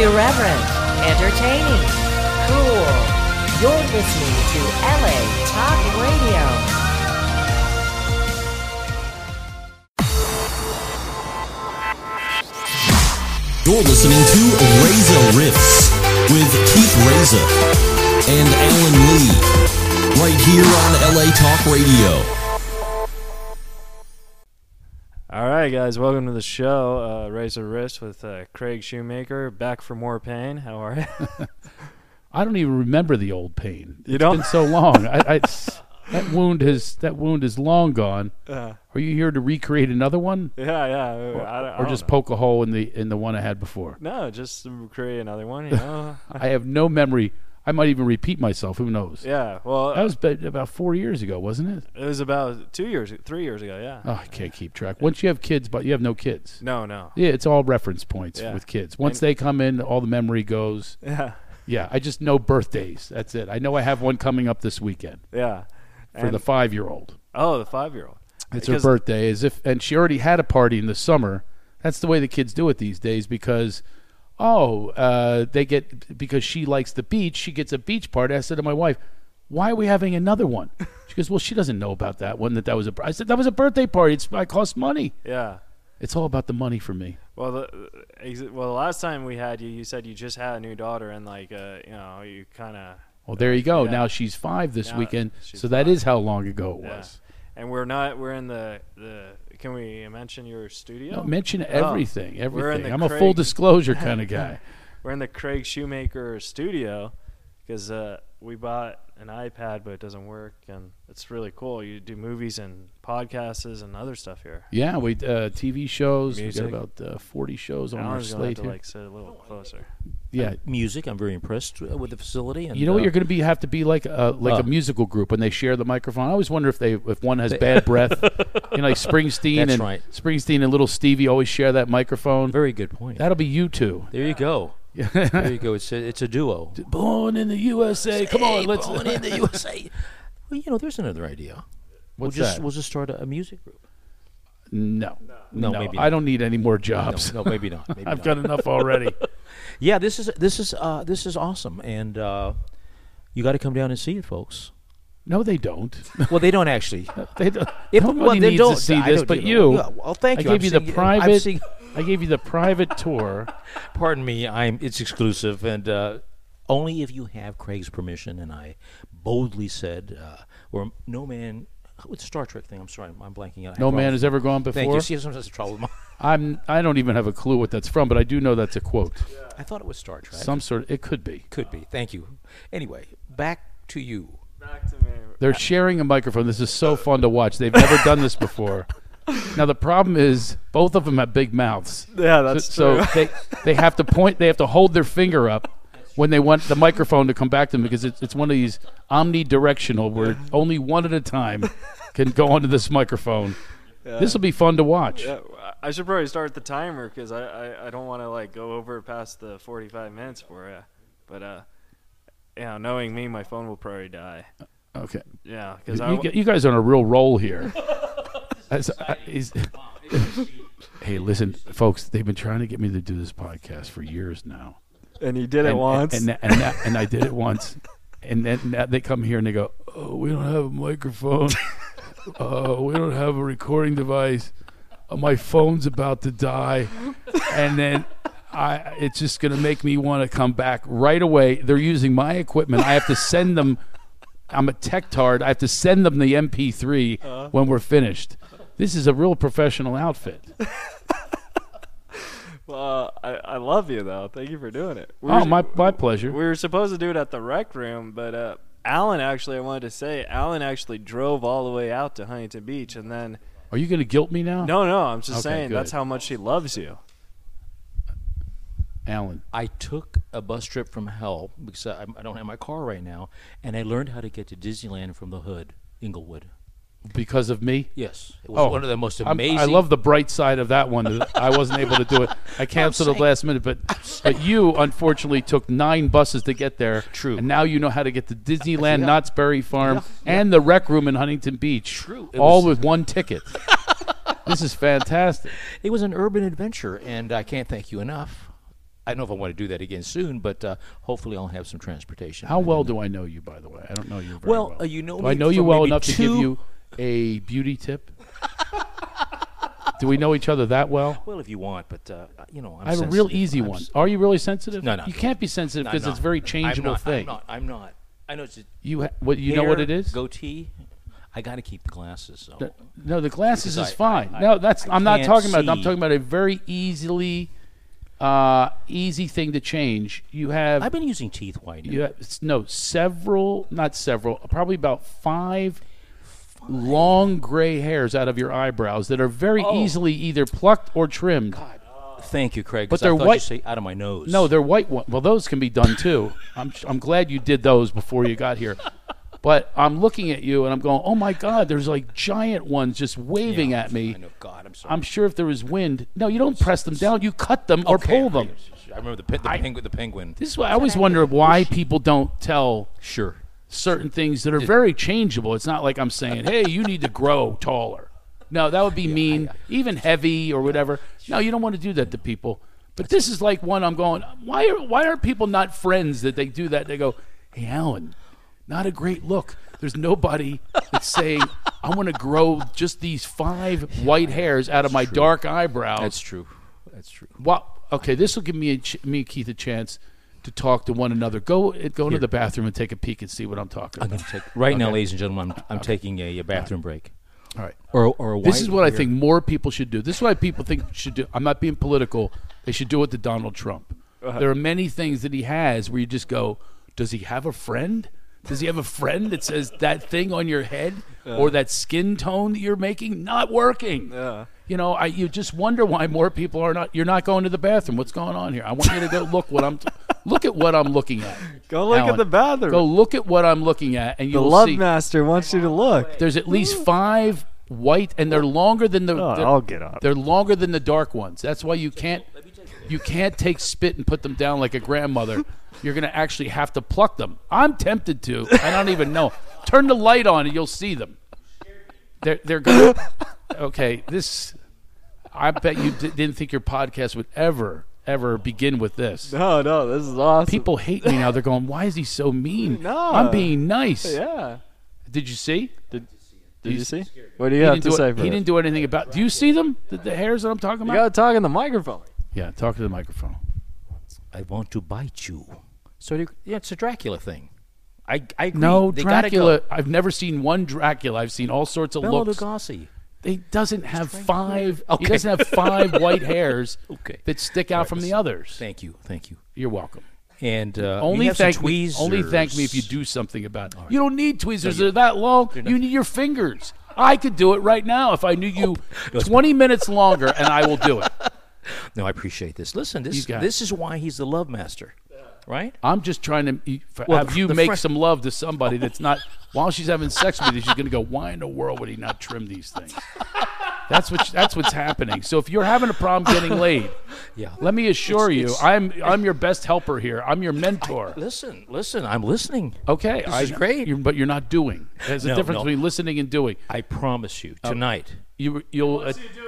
Irreverent, entertaining, cool. You're listening to LA Talk Radio. You're listening to Reza Riffs with Keith Reza and Alan Lee, right here on LA Talk Radio. All right, guys, welcome to the show. Reza Riffs with Craig Shoemaker, back for more pain. How are you? I don't even remember the old pain. You don't? It's been so long. That wound is long gone. Are you here to recreate another one? Yeah. Or just poke a hole in the one I had before? No, just to create another one. You know. I have no memory. I might even repeat myself. Who knows? Yeah. Well, that was about 4 years ago, wasn't it? It was about 3 years ago. Yeah. Oh, I can't keep track. Once you have kids, but you have no kids. No. Yeah, it's all reference points with kids. Once they come in, all the memory goes. Yeah. Yeah, I just know birthdays. That's it. I know I have one coming up this weekend. Yeah. For the 5-year-old. Oh, the 5-year-old. It's her birthday, and she already had a party in the summer. That's the way the kids do it these days because, because she likes the beach, she gets a beach party. I said to my wife, "Why are we having another one?" She goes, "Well, she doesn't know about that one. That was a." I said, "That was a birthday party. It costs money." Yeah. It's all about the money for me. Well, the last time we had you, you said you just had a new daughter, and you kind of. Well, there you go. Yeah. Now she's 5 this weekend, so that is how long ago it was. And we're in the. Can we mention your studio? No, mention everything. I'm a Craig, full disclosure kind of guy. We're in the Craig Shoemaker studio because we bought an iPad, but it doesn't work, and it's really cool. You do movies and podcasts and other stuff here. Yeah, we TV shows. Music. We got about 40 shows on our Alan's slate gonna here. have to sit a little closer. Yeah, music. I'm very impressed with the facility. And, you know what you're going to have to be like a musical group when they share the microphone. I always wonder if one has bad breath. Like Springsteen. That's and right. Springsteen and Little Stevie always share that microphone. Very good point. That'll be you two. There you go. There you go. It's a duo. Born in the USA. Come on, let's. Born in the USA. Well, there's another idea. What's that? We'll just start a music group. No, maybe not. I don't need any more jobs. No, maybe not. I've got enough already. Yeah, this is awesome, and you got to come down and see it, folks. No, they don't. Well, they don't actually. They don't. If Nobody they needs don't, to see I this, don't, but you. Know, you. Yeah, well, thank you. I gave you the private. I gave you the private tour. Pardon me. It's exclusive, and only if you have Craig's permission. And I boldly said, or no man. What's the Star Trek thing? I'm sorry, I'm blanking out. No man has ever gone before. Thank you. See, sometimes that's trouble with my. I don't even have a clue what that's from, but I do know that's a quote. Yeah. I thought it was Star Trek. Some sort. It could be. Could be. Thank you. Anyway, back to you. Back to me. They're sharing a microphone. This is so fun to watch. They've never done this before. Now the problem is both of them have big mouths. Yeah, that's so true. they have to point. They have to hold their finger up when they want the microphone to come back to them because it's one of these omnidirectional where only one at a time can go onto this microphone. Yeah. This will be fun to watch. Yeah, I should probably start the timer because I don't want to go over past the 45 minutes for you. But knowing me, my phone will probably die. Okay. Yeah, because you guys are on a real roll here. Hey, listen, folks. They've been trying to get me to do this podcast for years now. And you did it once. And I did it once. And then they come here and they go, "Oh, we don't have a microphone. We don't have a recording device. My phone's about to die." And then it's just going to make me want to come back right away. They're using my equipment. I have to send them. I'm a tech tard. I have to send them the MP3 when we're finished. This is a real professional outfit. Well, I love you, though. Thank you for doing it. My pleasure. We were supposed to do it at the rec room, but Alan actually drove all the way out to Huntington Beach, and then... Are you going to guilt me now? No, I'm just saying good. That's how much he loves you. Alan. I took a bus trip from hell because I don't have my car right now, and I learned how to get to Disneyland from the hood, Inglewood. Because of me? Yes. It was one of the most amazing... I love the bright side of that one. I wasn't able to do it. I canceled at the last minute, but you, unfortunately, took 9 buses to get there. True. And now you know how to get to Disneyland, Knott's Berry Farm, and the rec room in Huntington Beach. True. All with one ticket. This is fantastic. It was an urban adventure, and I can't thank you enough. I don't know if I want to do that again soon, but hopefully I'll have some transportation. How well do I know you, by the way? I don't know you very well. You know do me I know you from well maybe enough to give you a beauty tip? Do we know each other that well? Well, if you want, but I'm I have a real sensitive. easy one. Are you really sensitive? No. You can't be sensitive No, because I'm it's a very not. changeable thing. I'm not. I know it's a You know what it hair, is? Goatee. I got to keep the glasses. So. No, the glasses Because is fine. I I'm not can't talking about. I'm see. talking about a very easy thing to change. You have. I've been using teeth whitening. You have, probably about 5 long gray hairs out of your eyebrows that are very easily either plucked or trimmed. Thank you, Craig. But 'cause they're I thought white- You say out of my nose. No, they're white ones. Well, those can be done too. I'm glad you did those before you got here. But I'm looking at you and I'm going, oh my God, there's like giant ones just waving at me. I know. God, I'm sorry. I'm sure if there was wind. No, you don't press them down. You cut them or pull them. I remember the penguin. This is why I always wonder why people don't tell Sure. certain things that are very changeable. It's not like I'm saying, hey, you need to grow taller. No, that would be mean. Even heavy or whatever. No, you don't want to do that to people. But this is like one I'm going, why are people not friends that they do that? They go, hey, Alan, not a great look. There's nobody that's saying, I want to grow just these 5 white hairs out of my dark eyebrows. That's true. Well, okay, this will give me and Keith a chance to talk to one another. Go into the bathroom and take a peek and see what I'm talking I'm about. going to take right now, ladies and gentlemen. I'm taking a bathroom break. All right. Or a This is what I hair. think more people should do. This is what people think should do. I'm not being political. They should do it to Donald Trump. There are many things that he has where you just go, does he have a friend? Does he have a friend that says that thing on your head or that skin tone that you're making not working? You know, you just wonder why more people are not. You're not going to the bathroom. What's going on here? I want you to go look at what I'm looking at. Go look Alan. at the bathroom. Go look at what I'm looking at, and the you'll Love see. Master wants you to look. There's at least 5 white, and they're longer than the. Oh, they're- I'll get up. They're longer than the dark ones. That's why you can't take spit and put them down like a grandmother. You're going to actually have to pluck them. I'm tempted to. I don't even know. Turn the light on and you'll see them. They're going to. Okay, this. I bet you didn't think your podcast would ever begin with this. No, this is awesome. People hate me now. They're going, why is he so mean? No. I'm being nice. Yeah. Did you see? Did you see? What do you He have didn't to do say it- for He that? didn't do anything about. Do you see them? The hairs that I'm talking You about? got to talk in the microphone. Yeah, talk to the microphone. I want to bite you. So it's a Dracula thing. I agree. No, They gotta Dracula. go. I've never seen one Dracula. I've seen all sorts of Bela looks. Lugosi. He doesn't have 5. Okay. He doesn't have 5 white hairs Okay. that stick out from the others. Thank you. You're welcome. And Only you have some thank me. tweezers. Only thank me if you do something about it. You don't need tweezers. They're that long. You need your fingers. I could do it right now if I knew you 20 minutes longer, and I will do it. No, I appreciate this. Listen, You got this is why he's the love master, right? I'm just trying to Well, have you the make fr- some love to somebody that's not. While she's having sex with you, she's going to go, why in the world would he not trim these things? That's what's happening. So if you're having a problem getting laid, Yeah. let me assure you, it's- I'm your best helper here. I'm your mentor. Listen. I'm listening. Okay, This is great. but you're not doing. There's a No, difference no. between listening and doing. I promise you tonight. You'll.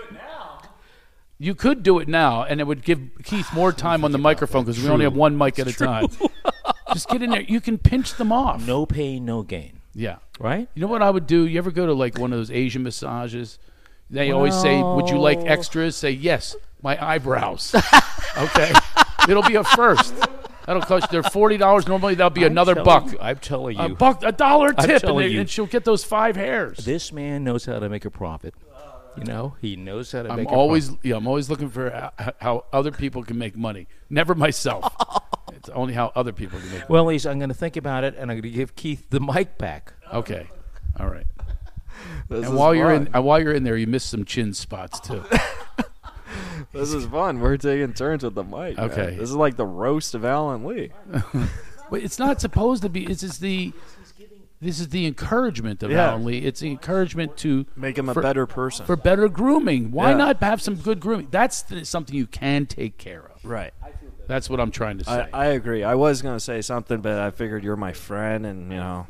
You could do it now, and it would give Keith more time on the microphone because we only have one mic at a time. Just get in there. You can pinch them off. No pain, no gain. Yeah. Right? You know what I would do? You ever go to like one of those Asian massages? They always say, "Would you like extras?" Say, "Yes, my eyebrows." Okay, it'll be a first. That'll cost. They're $40 normally. That'll be another buck. I'm telling you. $1 tip, telling you. and she'll get those 5 hairs. This man knows how to make a profit. You know, he knows how to make a I'm always looking for how other people can make money. Never myself. It's only how other people can make money. Well, I'm going to think about it, and I'm going to give Keith the mic back. Okay, all right. This And is while you're fun. in there, you missed some chin spots too. This is fun. We're taking turns with the mic. man. Okay. This is like the roast of Alan Lee. But it's not supposed to be. This is the encouragement of Yeah. Alan Lee. It's the encouragement to Make him a for- better person. for better grooming. Why Yeah. not have some good grooming? That's something you can take care of. right. That's what I'm trying to say. I agree. I was going to say something, but I figured you're my friend, and, you know.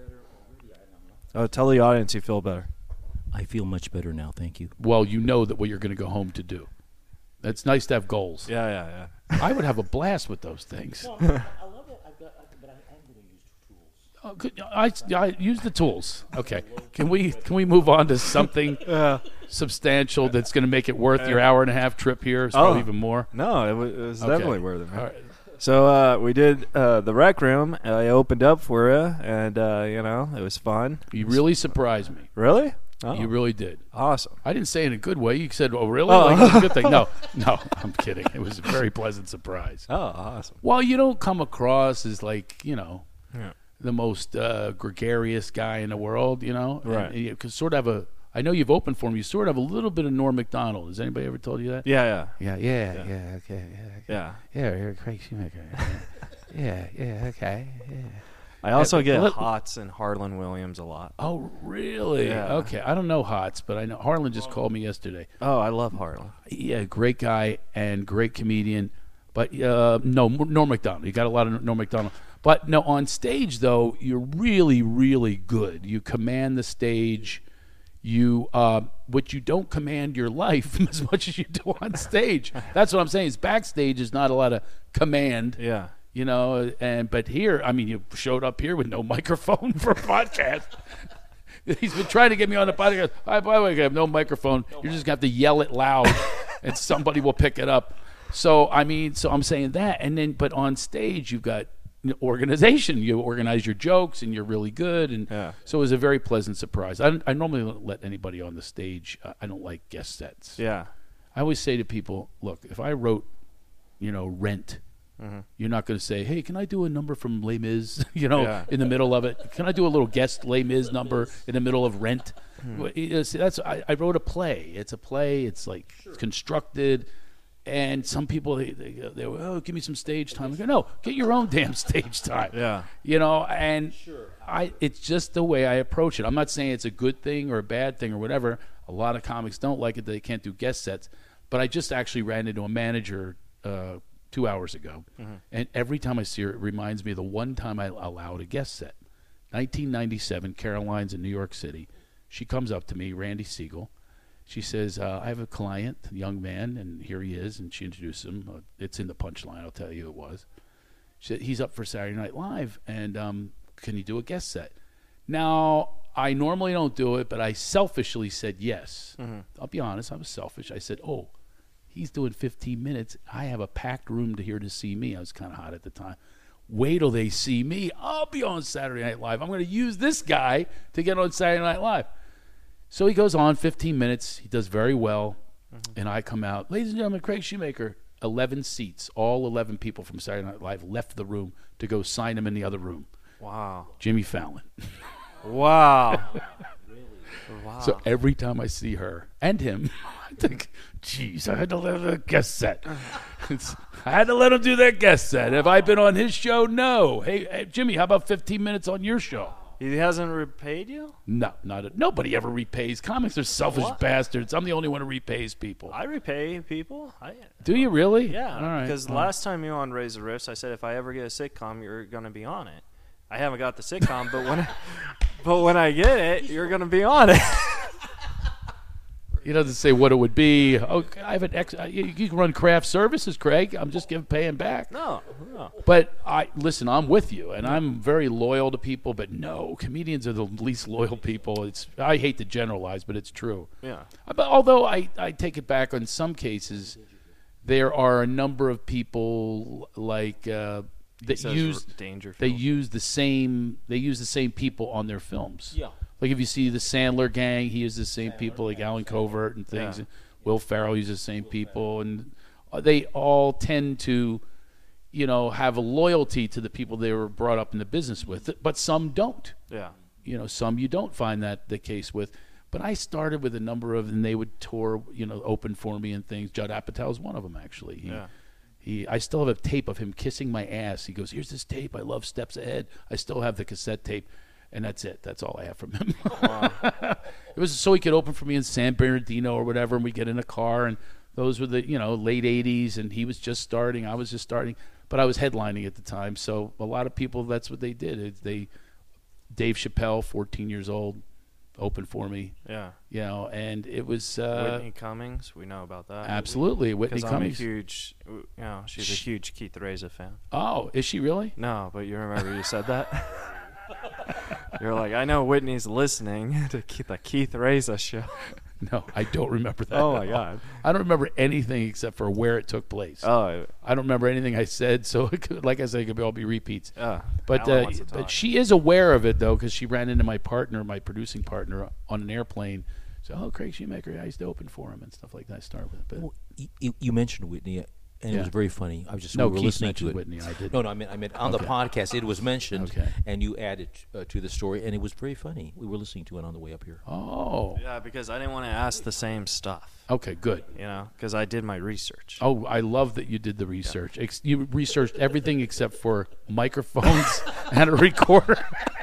Oh, tell the audience you feel better. I feel much better now. Thank you. Well, you know that what you're going to go home to do. It's nice to have goals. Yeah. I would have a blast with those things. I love it. But I am going to use tools. Oh, I use the tools. Okay. Can we move on to something substantial that's going to make it worth your hour and a half trip here? Probably even more. No, it was definitely worth it. Man. All right. So we did the rec room. I opened up for you, and it was fun. You really surprised me. Really? Oh, You really did. awesome. I didn't say it in a good way. You said, "Oh, really?" Oh. Like it was a good thing. No, I'm kidding. It was a very pleasant surprise. Oh, awesome. Well, you don't come across as like Yeah. the most gregarious guy in the world. Right. And you sort of have I know you've opened for him. You sort of have a little bit of Norm Macdonald. Has anybody ever told you that? Yeah. Okay. Yeah. Yeah, you're Craig Shoemaker. yeah, okay. Yeah. I also get let- Hots and Harlan Williams a lot. Oh, really? Yeah. Okay. I don't know Hots, but I know Harlan just called me yesterday. Oh, I love Harlan. Yeah, great guy and great comedian. But no, Norm Macdonald. You got a lot of Norm Macdonald. But no, on stage though, you're really, really good. You command the stage. But you don't command your life as much as you do on stage. That's what I'm saying. Is backstage is not a lot of command. Yeah. But here, I mean, you showed up here with no microphone for a podcast. He's been trying to get me on the podcast. By the way, I have no microphone. You're just going to have to yell it loud, and somebody will pick it up. So I'm saying that, but on stage you've got organization. You organize your jokes, and you're really good, and so it was a very pleasant surprise. I normally don't let anybody on the stage. I don't like guest sets. Yeah. I always say to people, look, if I wrote, Rent. Mm-hmm. You're not going to say, "Hey, can I do a number from Les Mis?" Yeah. In the middle of it. Can I do a little guest Les Mis number in the middle of Rent? I wrote a play. It's a play. It's like constructed, and some people they go, "Oh, give me some stage time." I go, "No, get your own damn stage time." Yeah. It's just the way I approach it. I'm not saying it's a good thing or a bad thing or whatever. A lot of comics don't like it; they can't do guest sets. But I just actually ran into a manager 2 hours ago, and every time I see her, it reminds me of the one time I allowed a guest set. 1997, Caroline's in New York City. She comes up to me, Randy Siegel. She says, I have a client, a young man, and here he is, and she introduced him. It's in the punchline, I'll tell you it was. She said, he's up for Saturday Night Live, and can you do a guest set? Now, I normally don't do it, but I selfishly said yes. I'll be honest, I was selfish. I said, he's doing 15 minutes. I have a packed room here to see me. I was kind of hot at the time. Wait till they see me. I'll be on Saturday Night Live. I'm going to use this guy to get on Saturday Night Live. So he goes on 15 minutes. He does very well. And I come out. Ladies and gentlemen, Craig Shoemaker. 11 seats. All 11 people from Saturday Night Live left the room to go sign him in the other room. Wow. Jimmy Fallon. Wow. Wow. So every time I see her and him, I think, geez, I had to let a guest set. I had to let him do that guest set. Have I been on his show? No. Hey, Jimmy, how about 15 minutes on your show? He hasn't repaid you? No, nobody ever repays. Comics are selfish bastards. I'm the only one who repays people. I repay people. Do you really? Yeah. All right. Because last time you were on Raise the Riffs, I said if I ever get a sitcom, you're going to be on it. I haven't got the sitcom, but when I get it, you're going to be on it. He doesn't say what it would be. Oh, I have you can run craft services, Craig. I'm just paying back. No. But listen, I'm with you, and I'm very loyal to people. But no, comedians are the least loyal people. I hate to generalize, but it's true. Yeah. But although I take it back, in some cases, there are a number of people like that use the same people on their films. Yeah. Like if you see the Sandler gang, he uses the same people, like Alan Covert and things. Yeah. Will Ferrell uses the same people, and they all tend to, have a loyalty to the people they were brought up in the business with. But some don't. Yeah. Some you don't find that the case with. But I started with a number of, and they would tour, open for me and things. Judd Apatow is one of them, actually. I still have a tape of him kissing my ass. He goes, "Here's this tape. I love Steps Ahead." I still have the cassette tape. And that's it. That's all I have from him. Wow. It was so he could open for me in San Bernardino or whatever, and we'd get in a car, and those were the late 80s, and he was just starting. I was just starting. But I was headlining at the time, so a lot of people, that's what they did. Dave Chappelle, 14 years old, open for me. Yeah. You know, and it was Whitney Cummings, we know about that. absolutely Whitney Because I'm a Cummings. huge, she's a huge Keith Reza fan. Oh, is she really? No, but you remember you said that? You're like, I know Whitney's listening to the Keith Reza show. No, I don't remember that. Oh, at my all. God. I don't remember anything except for where it took place. Oh, I don't remember anything I said, so it could, like I said, it could all be repeats. yeah. But Alan wants to talk. she is aware of it, though, because she ran into my producing partner, on an airplane. So, oh, Craig Shoemaker, I used to open for him and stuff like that. I started with it. But Well, you mentioned Whitney, and it Yeah. was very funny. I was just no, we were Keith listening to mentioned it. Whitney. I did. No, I meant on the Okay. podcast it was mentioned, Okay. and you added to the story, and it was very funny. We were listening to it on the way up here. Oh, Yeah, because I didn't want to ask the same stuff, okay, good. because I did my research. Oh, I love that you did the research. You researched everything except for microphones and a recorder.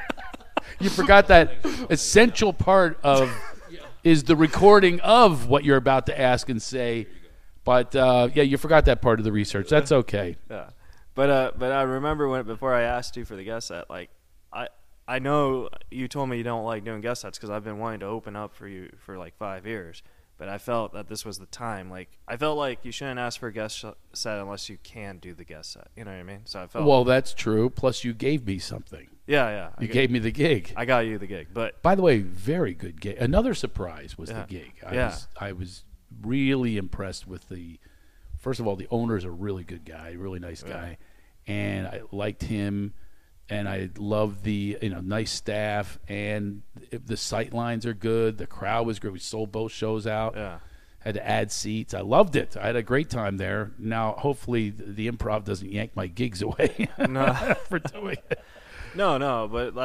You forgot that essential part of is the recording of what you're about to ask and say. But you forgot that part of the research. That's okay. Yeah, but I remember before I asked you for the guest set, like I know you told me you don't like doing guest sets because I've been wanting to open up for you for like 5 years, but I felt that this was the time. Like I felt like you shouldn't ask for a guest set unless you can do the guest set. You know what I mean? So I felt Well, that's true. Plus, you gave me something. yeah. You gave me the gig. I got you the gig, but By the way, very good gig. Another surprise was the Yeah. gig. Yeah. I was really impressed with first of all, the owner's a really good guy, really nice guy, and I liked him, and I loved the nice staff, and the sight lines are good. The crowd was great. We sold both shows out. yeah. Had to add seats. I loved it. I had a great time there. Now, hopefully, the Improv doesn't yank my gigs away No. for doing it. No, but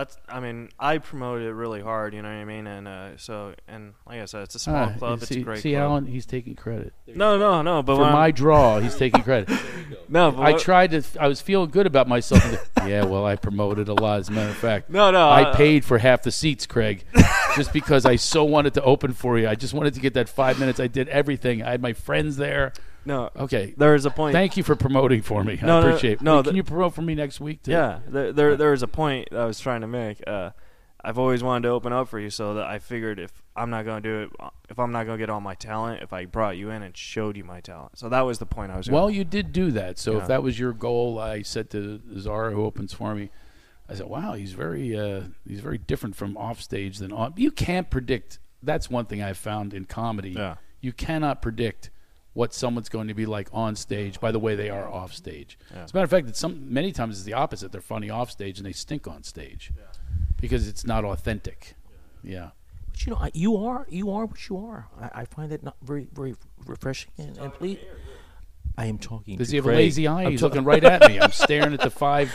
I promoted it really hard, you know what I mean? And and like I said, it's a small club, it's a great see, club. Alan, he's taking credit. No, but For when my draw, he's taking credit. no, but I what- tried to. I was feeling good about myself. Yeah, well, I promoted a lot. As a matter of fact, No, I paid for half the seats, Craig, just because I so wanted to open for you. I just wanted to get that 5 minutes. I did everything. I had my friends there. No, Okay, there is a point. thank you for promoting for me. I No, no, appreciate it. no, Can you promote for me next week too? Yeah, there is a point that I was trying to make. I've always wanted to open up for you, so that I figured if I'm not going to do it, if I'm not going to get all my talent, if I brought you in and showed you my talent. So that was the point I was. Well, you did do that. So Yeah. if that was your goal, I said to Zara, who opens for me, I said, "Wow, he's very different from off stage than on." You can't predict. That's one thing I've found in comedy. Yeah. You cannot predict what someone's going to be like on stage by the way they are off stage. Yeah. As a matter of fact, many times it's the opposite. They're funny off stage and they stink on stage because it's not authentic. Yeah. But you are what you are. I find that not very very refreshing and please. I am talking. Does to he have Craig. a lazy eye? I'm He's ta- looking right at me. I'm staring at the five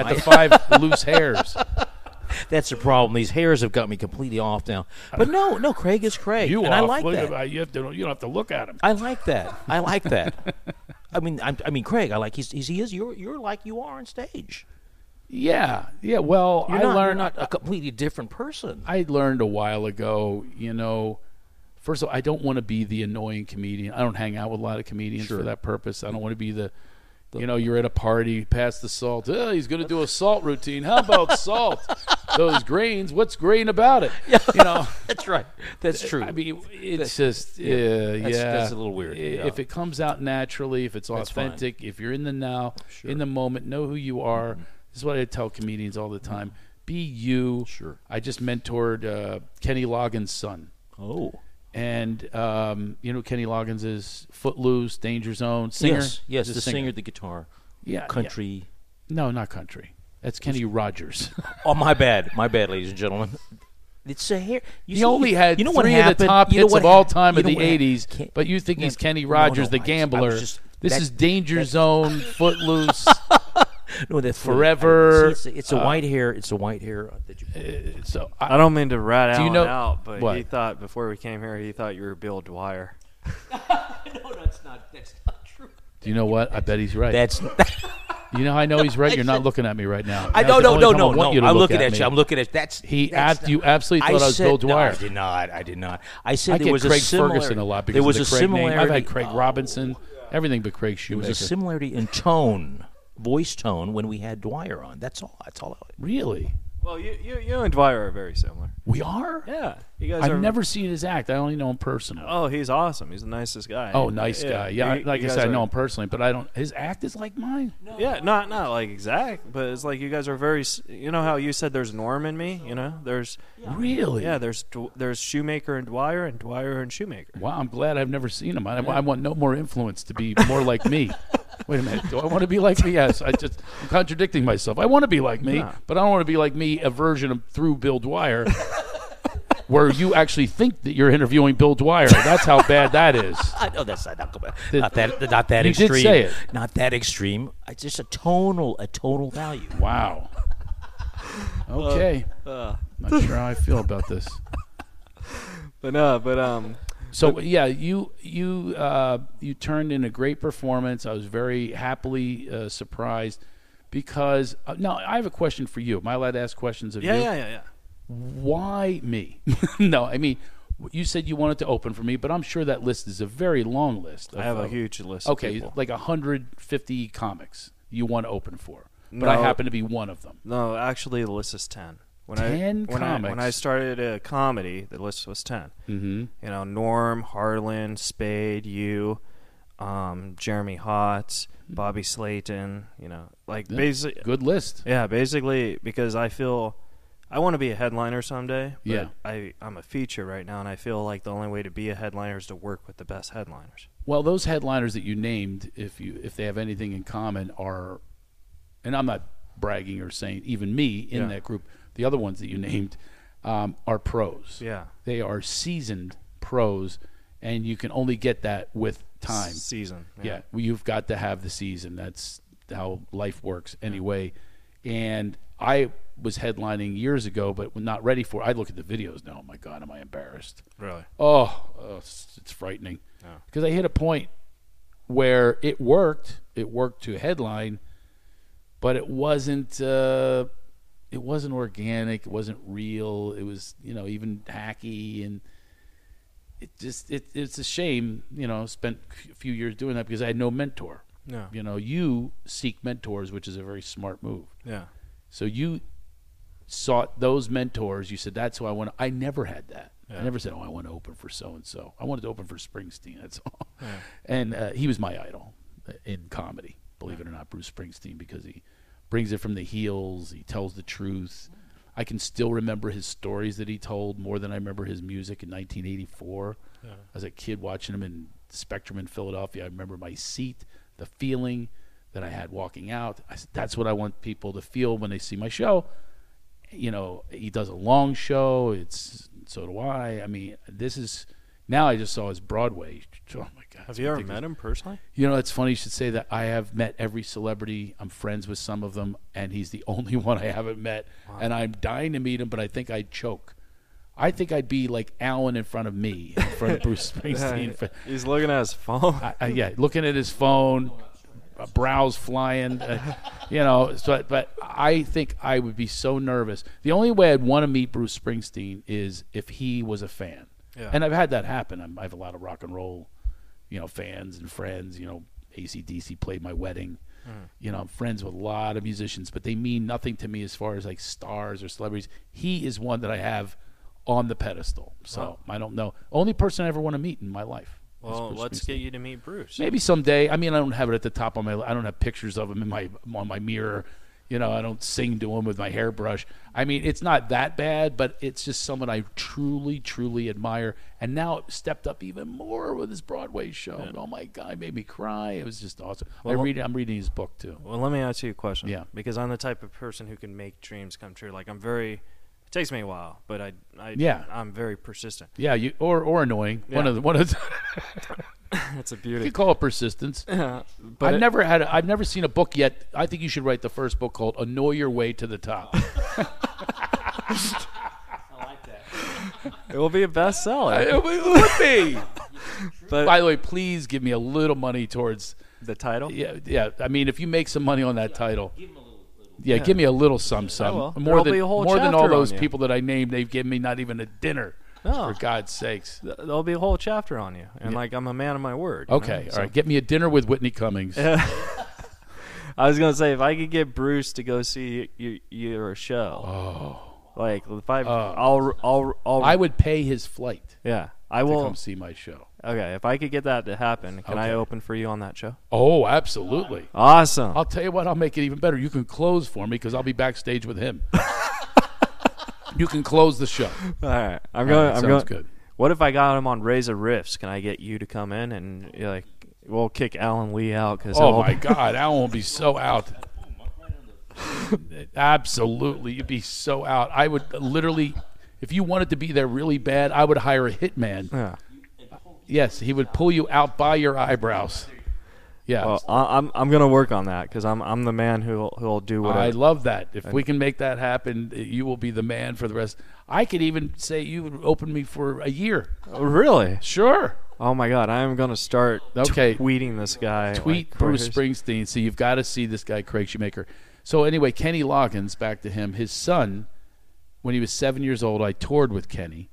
loose hairs. That's the problem. These hairs have got me completely off now. But no, Craig is Craig, You and off. I like Look that. at- you don't have to look at him. I like that. I mean, Craig. I like he is. You're like you are on stage. Yeah. Well, You're not a completely different person. I learned a while ago. First of all, I don't want to be the annoying comedian. I don't hang out with a lot of comedians for that purpose. I don't want to be the you're at a party, pass the salt. Oh, he's going to do a salt routine. How about salt? Those grains. What's grain about it? That's right. That's true. I mean, it's That's- just that's a little weird. If it comes out naturally, if it's That's fine. authentic, if you're in the now, Sure. in the moment, know who you are. This is what I tell comedians all the time. Be you. Sure. I just mentored Kenny Loggins' son. Oh. And Kenny Loggins is Footloose, Danger Zone, singer. Yes, He's a the singer, the guitar, Yeah, country. yeah. No, not country. That's Kenny Rogers. Oh, my bad, ladies and gentlemen. It's a hair. He only had you know what three of the happened? top You know hits what of all hap- time you of know the what hap- 80s, Can't- but you think he's No, Kenny no, Rogers, the I was gambler. just- This that- is Danger that- Zone, Footloose. No, that's Forever, See, it's a white hair. It's a white hair that you. So I don't mean to rat Do you Alan know- out, but what? he thought before we came here, he thought you were Bill Dwyer. No, that's not true. do you know what? I bet he's right. That's. You know how I know he's right? You're not looking at me right now. I That's don't. the only time I No. want you to I'm look looking at me. you. I'm looking at that's. You absolutely thought I was said, Bill Dwyer. No, I did not. I said I there get was Craig a similarity. Ferguson a lot because there was of a the Craig name. similarity. I've had Craig Robinson, everything but Craig There was Shoemaker. a similarity in tone, voice tone, when we had Dwyer on. That's all. Really? Well, you and Dwyer are very similar. We are? Yeah, you guys. I've are, never seen his act. I only know him personally. Oh, he's awesome. He's the nicest guy. Oh, nice guy. Yeah, You- like you I guys said, I are- know him personally, but I don't. His act is like mine. Yeah, not like exact, but it's like you guys are very. You know how you said there's Norm in me. You know, there's Really? there's Shoemaker and Dwyer and Shoemaker. Wow, I'm glad I've never seen him. I want no more influence to be more like me. Wait a minute. Do I want to be like me? Yes. I'm contradicting myself. I want to be like me, No. but I don't want to be like me, a version of through Bill Dwyer, where you actually think that you're interviewing Bill Dwyer. That's how bad that is. I know that's not that. The- Not that You extreme. did say it. Not that extreme. It's just a tonal value. Wow. Okay. Not sure how I feel about this. But no, but So yeah, you turned in a great performance. I was very happily surprised because now I have a question for you. Am I allowed to ask questions of you? yeah. Why me? No, I mean, you said you wanted to open for me, but I'm sure that list is a very long list. I have a huge list. Okay, of people. like 150 comics you want to open for, but I No. happen to be one of them. No, actually, the list is 10. When 10 when I comics. started a comedy, the list was 10. Mm-hmm. You know, Norm, Harlan, Spade, you, Jeremy Hotz, Bobby Slayton. You know, like basically, Good list. yeah, basically because I feel I want to be a headliner someday. But Yeah. I'm a feature right now, and I feel like the only way to be a headliner is to work with the best headliners. Well, those headliners that you named, if they have anything in common, are, and I'm not bragging or saying even me in Yeah. that group. The other ones that you named are pros. Yeah, They are seasoned pros, and you can only get that with time. season. Yeah, well, you've got to have the season. That's how life works anyway. And I was headlining years ago, but not ready for it. I look at the videos now. Oh, my God, am I embarrassed? Really. Oh, it's frightening. Yeah. Because I hit a point where it worked. It worked to headline, but it wasn't organic. It wasn't real. It was, even hacky, and it's a shame. Spent a few years doing that because I had no mentor. Yeah. You seek mentors, which is a very smart move. Yeah. So you sought those mentors. You said, that's who I want. I never had that. Yeah. I never said, I want to open for so-and-so. I wanted to open for Springsteen. That's all. Yeah. And he was my idol in comedy, believe it or not, Bruce Springsteen, because he brings it from the heels. He tells the truth. I can still remember his stories that he told more than I remember his music in 1984. Yeah. As a kid watching him in Spectrum in Philadelphia, I remember my seat, the feeling that I had walking out. I said, that's what I want people to feel when they see my show. He does a long show. So do I. I mean, this is, now I just saw his Broadway. Oh my God. Have you ever met him personally? It's funny you should say that. I have met every celebrity. I'm friends with some of them, and he's the only one I haven't met. Wow. And I'm dying to meet him, but I think I'd choke. I think I'd be like Alan in front of me, in front of Bruce Springsteen. He's looking at his phone. Looking at his phone, brows flying, but I think I would be so nervous. The only way I'd want to meet Bruce Springsteen is if he was a fan. Yeah. And I've had that happen. I have a lot of rock and roll, fans and friends. AC/DC played my wedding. I'm friends with a lot of musicians, but they mean nothing to me as far as like stars or celebrities. He is one that I have on the pedestal. So I don't know. Only person I ever want to meet in my life. is Well, Bruce let's Springsteen. get you to meet Bruce. Maybe someday. I mean, I don't have it at the top of my. I don't have pictures of him on my mirror. I don't sing to him with my hairbrush. I mean, it's not that bad, but it's just someone I truly, truly admire. And now it stepped up even more with his Broadway show. Yeah. Oh my God, it made me cry. It was just awesome. Well, I'm reading his book too. Well, let me ask you a question. Yeah. Because I'm the type of person who can make dreams come true. Like it takes me a while, but Yeah. I'm very persistent. Yeah, you or annoying. Yeah. One of the, It's a you beauty. could call it persistence. But I've never seen a book yet. I think you should write the first book called "Annoy Your Way to the Top." it will be a bestseller. It would be. But By the way, please give me a little money towards. the title? Yeah. I mean, if you make some money on that title, give me a little some. will. More There'll be a whole than all chapter those on you. people that I named. They've given me not even a dinner. No. For God's sakes. There'll be a whole chapter on you. And I'm a man of my word. Okay, all right. Get me a dinner with Whitney Cummings. I was going to say, if I could get Bruce to go see your show. Oh, Like if I, I I'll. would pay his flight Yeah, I to will. come see my show. Okay, if I could get that to happen, can I Okay. open for you on that show? Oh, absolutely. Awesome. I'll tell you what, I'll make it even better. You can close for me because I'll be backstage with him. You can close the show. All right, I'm All going. right, I'm sounds going. good. What if I got him on Razor Riffs? Can I get you to come in and like we'll kick Alan Lee out because Oh, my God. Alan will be so out. Absolutely. You'd be so out. I would literally, if you wanted to be there really bad, I would hire a hitman. Yeah. Yes, he would pull you out by your eyebrows. Yeah. Well, I'm gonna work on that because I'm the man who'll do whatever. I love that. If we can make that happen, you will be the man for the rest. I could even say you would open me for a year. Oh, really? Sure. Oh my God! I am gonna start Okay. tweeting this guy. Tweet like Bruce crazy. Springsteen. So you've got to see this guy, Craig Shoemaker. So anyway, Kenny Loggins, back to him. His son, when he was 7 years old, I toured with Kenny.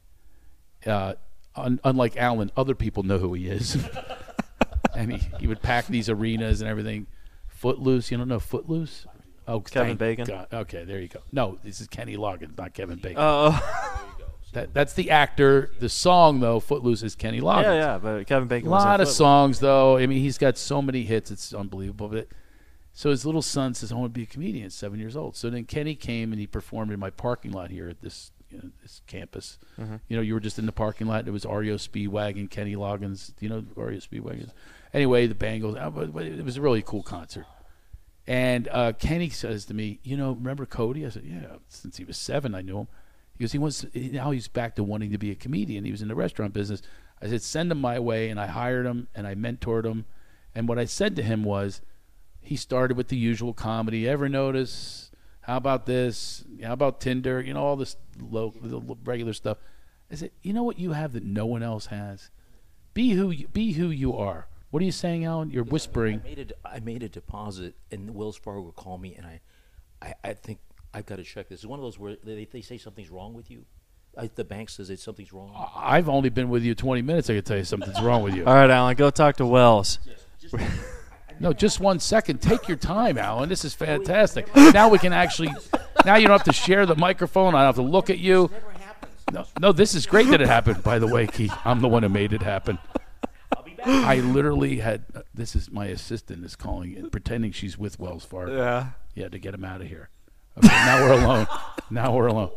Unlike Alan, other people know who he is. And he would pack these arenas and everything. Footloose, you don't know Footloose? Oh, Kevin thank Bacon? God. Okay, there you go. No, this is Kenny Loggins, not Kevin Bacon. Oh. That's the actor. The song, though, Footloose, is Kenny Loggins. yeah. But Kevin Bacon. A was in lot of Footloose. songs, though. I mean, he's got so many hits. It's unbelievable. But so his little son says, I want to be a comedian at 7 years old. So then Kenny came and he performed in my parking lot here at this this campus. Mm-hmm. You know, you were just in the parking lot. It was REO Speedwagon, Kenny Loggins. Do you know REO Speedwagon? Anyway, the Bangles. But it was a really cool concert. And Kenny says to me, remember Cody? I said, yeah, since he was 7, I knew him. He goes, now he's back to wanting to be a comedian. He was in the restaurant business. I said, send him my way, and I hired him, and I mentored him. And what I said to him was, he started with the usual comedy. Ever notice? How about this? How about Tinder? All this the regular stuff. I said, you know what you have that no one else has? Be who you are. What are you saying, Alan? You're whispering. I made a deposit, and Wells Fargo called me, and I think I've got to check this. It's one of those where they say something's wrong with you. The bank says that something's wrong. I've only been with you 20 minutes. I can tell you something's wrong with you. All right, Alan, go talk to Wells. No, just 1 second. Take your time, Alan. This is fantastic. Now we can actually. Now you don't have to share the microphone. I don't have to look at you. No, this is great that it happened. By the way, Keith, I'm the one who made it happen. I literally had. This is my assistant is calling and pretending she's with Wells Fargo. Yeah, to get him out of here. Okay, now we're alone. Now we're alone.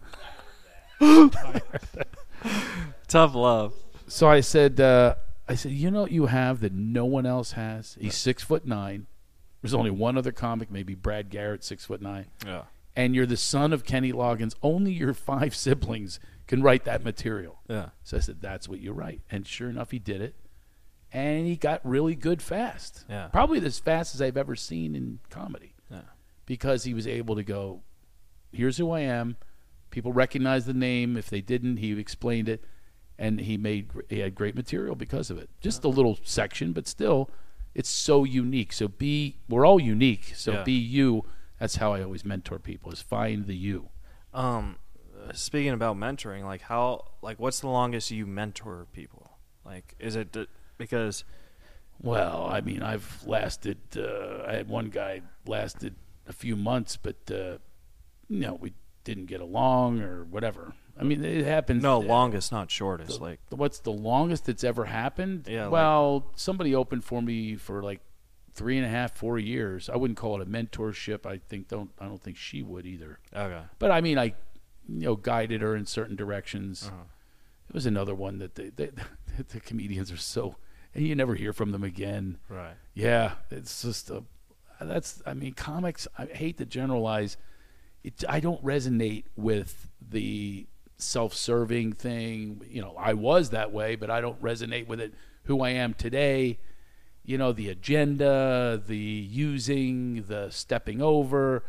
Tough love. So I said, you know what you have that no one else has? He's 6'9". There's only one other comic, maybe Brad Garrett, 6'9". Yeah. And you're the son of Kenny Loggins. Only your 5 siblings can write that material. Yeah. So I said, that's what you write. And sure enough, he did it. And he got really good fast. Yeah. Probably as fast as I've ever seen in comedy. Yeah. Because he was able to go, here's who I am. People recognize the name. If they didn't, he explained it. And he had great material because of it. Just a little section, but still, it's so unique. So we're all unique. So be you. That's how I always mentor people, is find the you. Speaking about mentoring, what's the longest you mentor people? Like, is it because? Well, I mean, I've lasted. I had one guy lasted a few months, but we didn't get along or whatever. I mean, it happens. No, longest, not shortest. What's the longest that's ever happened? Yeah. Well, somebody opened for me for 3.5, 4 years. I wouldn't call it a mentorship. I don't think she would either. Okay. But I mean, I guided her in certain directions. Uh-huh. It was another one that the comedians are so, and you never hear from them again. Right. Yeah, it's just comics. I hate to generalize. I don't resonate with the self-serving thing. I was that way, but I don't resonate with it. Who I am today. The agenda, the using, the stepping over.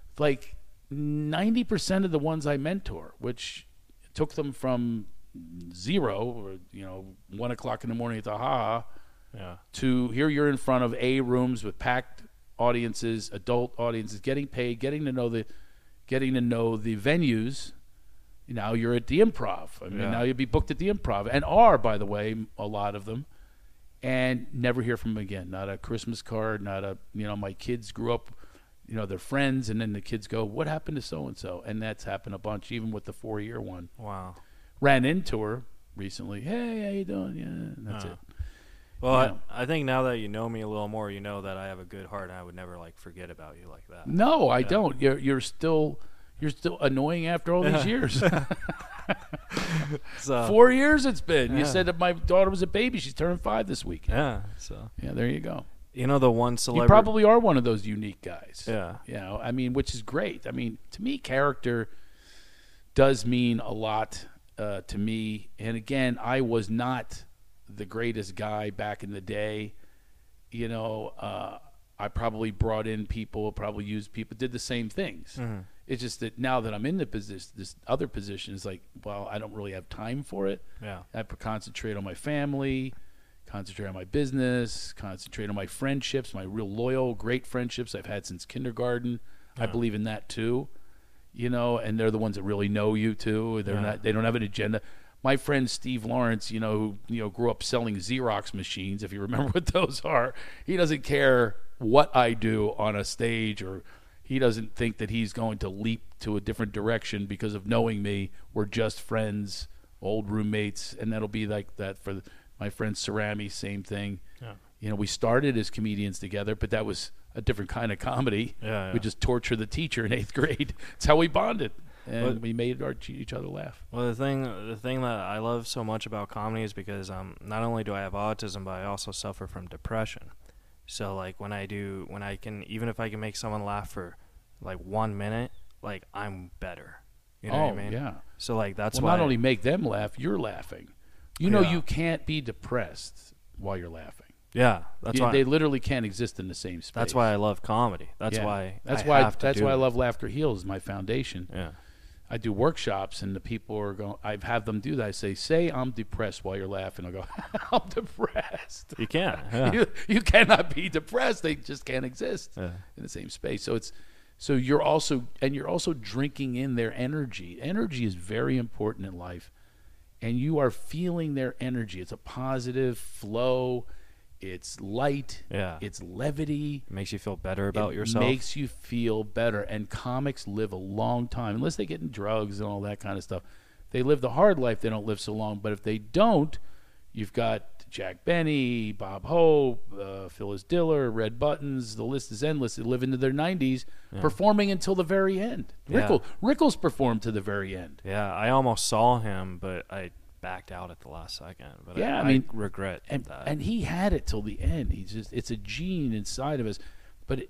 90% of the ones I mentor, which took them from 0, or 1 o'clock in the morning at the to here you're in front of A rooms with packed audiences, adult audiences, getting paid, getting to know the venues. Now you're at the Improv. Now you'll be booked at the Improv, and are, by the way, a lot of them. And never hear from them again. Not a Christmas card, not a, my kids grew up their friends, and then the kids go, "What happened to so and so?" And that's happened a bunch, even with the 4-year one. Wow. Ran into her recently. Hey, how you doing? Yeah, and that's it. Well, Yeah. I think now that you know me a little more, you know that I have a good heart, and I would never like forget about you like that. No, I don't. You're still annoying after all these years. So 4 years it's been. You Yeah. said that my daughter was a baby. She's turning 5 this week. yeah. So Yeah, there you go. you know the one You celebrity. probably are one of those unique guys. Yeah. I mean, which is great. I mean, to me, character does mean a lot to me. And again, I was not the greatest guy back in the day. I probably brought in people, probably used people, did the same things. Mm-hmm. It's just that now that I'm in the position, this other position is like, well, I don't really have time for it. Yeah. I have to concentrate on my family, concentrate on my business, concentrate on my friendships, my real loyal, great friendships I've had since kindergarten. I believe in that too, and they're the ones that really know you too. They don't have an agenda. My friend Steve Lawrence, who grew up selling Xerox machines, if you remember what those are, he doesn't care what I do on a stage, or he doesn't think that he's going to leap to a different direction because of knowing me. We're just friends, old roommates, and that'll be like that for my friend Cerami, same thing. Yeah. We started as comedians together, but that was a different kind of comedy. Yeah. We just torture the teacher in 8th grade. That's how we bonded, and But- we made each other laugh. Well, the thing that I love so much about comedy is because not only do I have autism, but I also suffer from depression. So like when I can, even if I can make someone laugh for like 1 minute, like I'm better. You know what I mean? Yeah. So like that's Well, why. not only make them laugh, you're laughing. You Yeah. can't be depressed while you're laughing. Yeah, that's why. They literally can't exist in the same space. That's why I love comedy. That's Yeah. why. That's I why. have to That's do why I it. love Laughter Heals, my foundation. Yeah. I do workshops, and the people are going. I have them do that. I say I'm depressed while you're laughing. I go, I'm depressed. You can. Yeah. You cannot be depressed. They just can't exist Yeah. in the same space. So you're also drinking in their energy. Energy is very important in life, and you are feeling their energy. It's a positive flow. It's light. Yeah. It's levity. It makes you feel better about yourself. Makes you feel better. And comics live a long time, unless they get in drugs and all that kind of stuff. They live the hard life. They don't live so long. But if they don't, you've got Jack Benny, Bob Hope, Phyllis Diller, Red Buttons. The list is endless. They live into their 90s, performing until the very end. Yeah. Rickles performed to the very end. Yeah, I almost saw him, but I backed out at the last second. But Yeah, I I mean, regret And that. and he had it till the end. It's a gene inside of us. But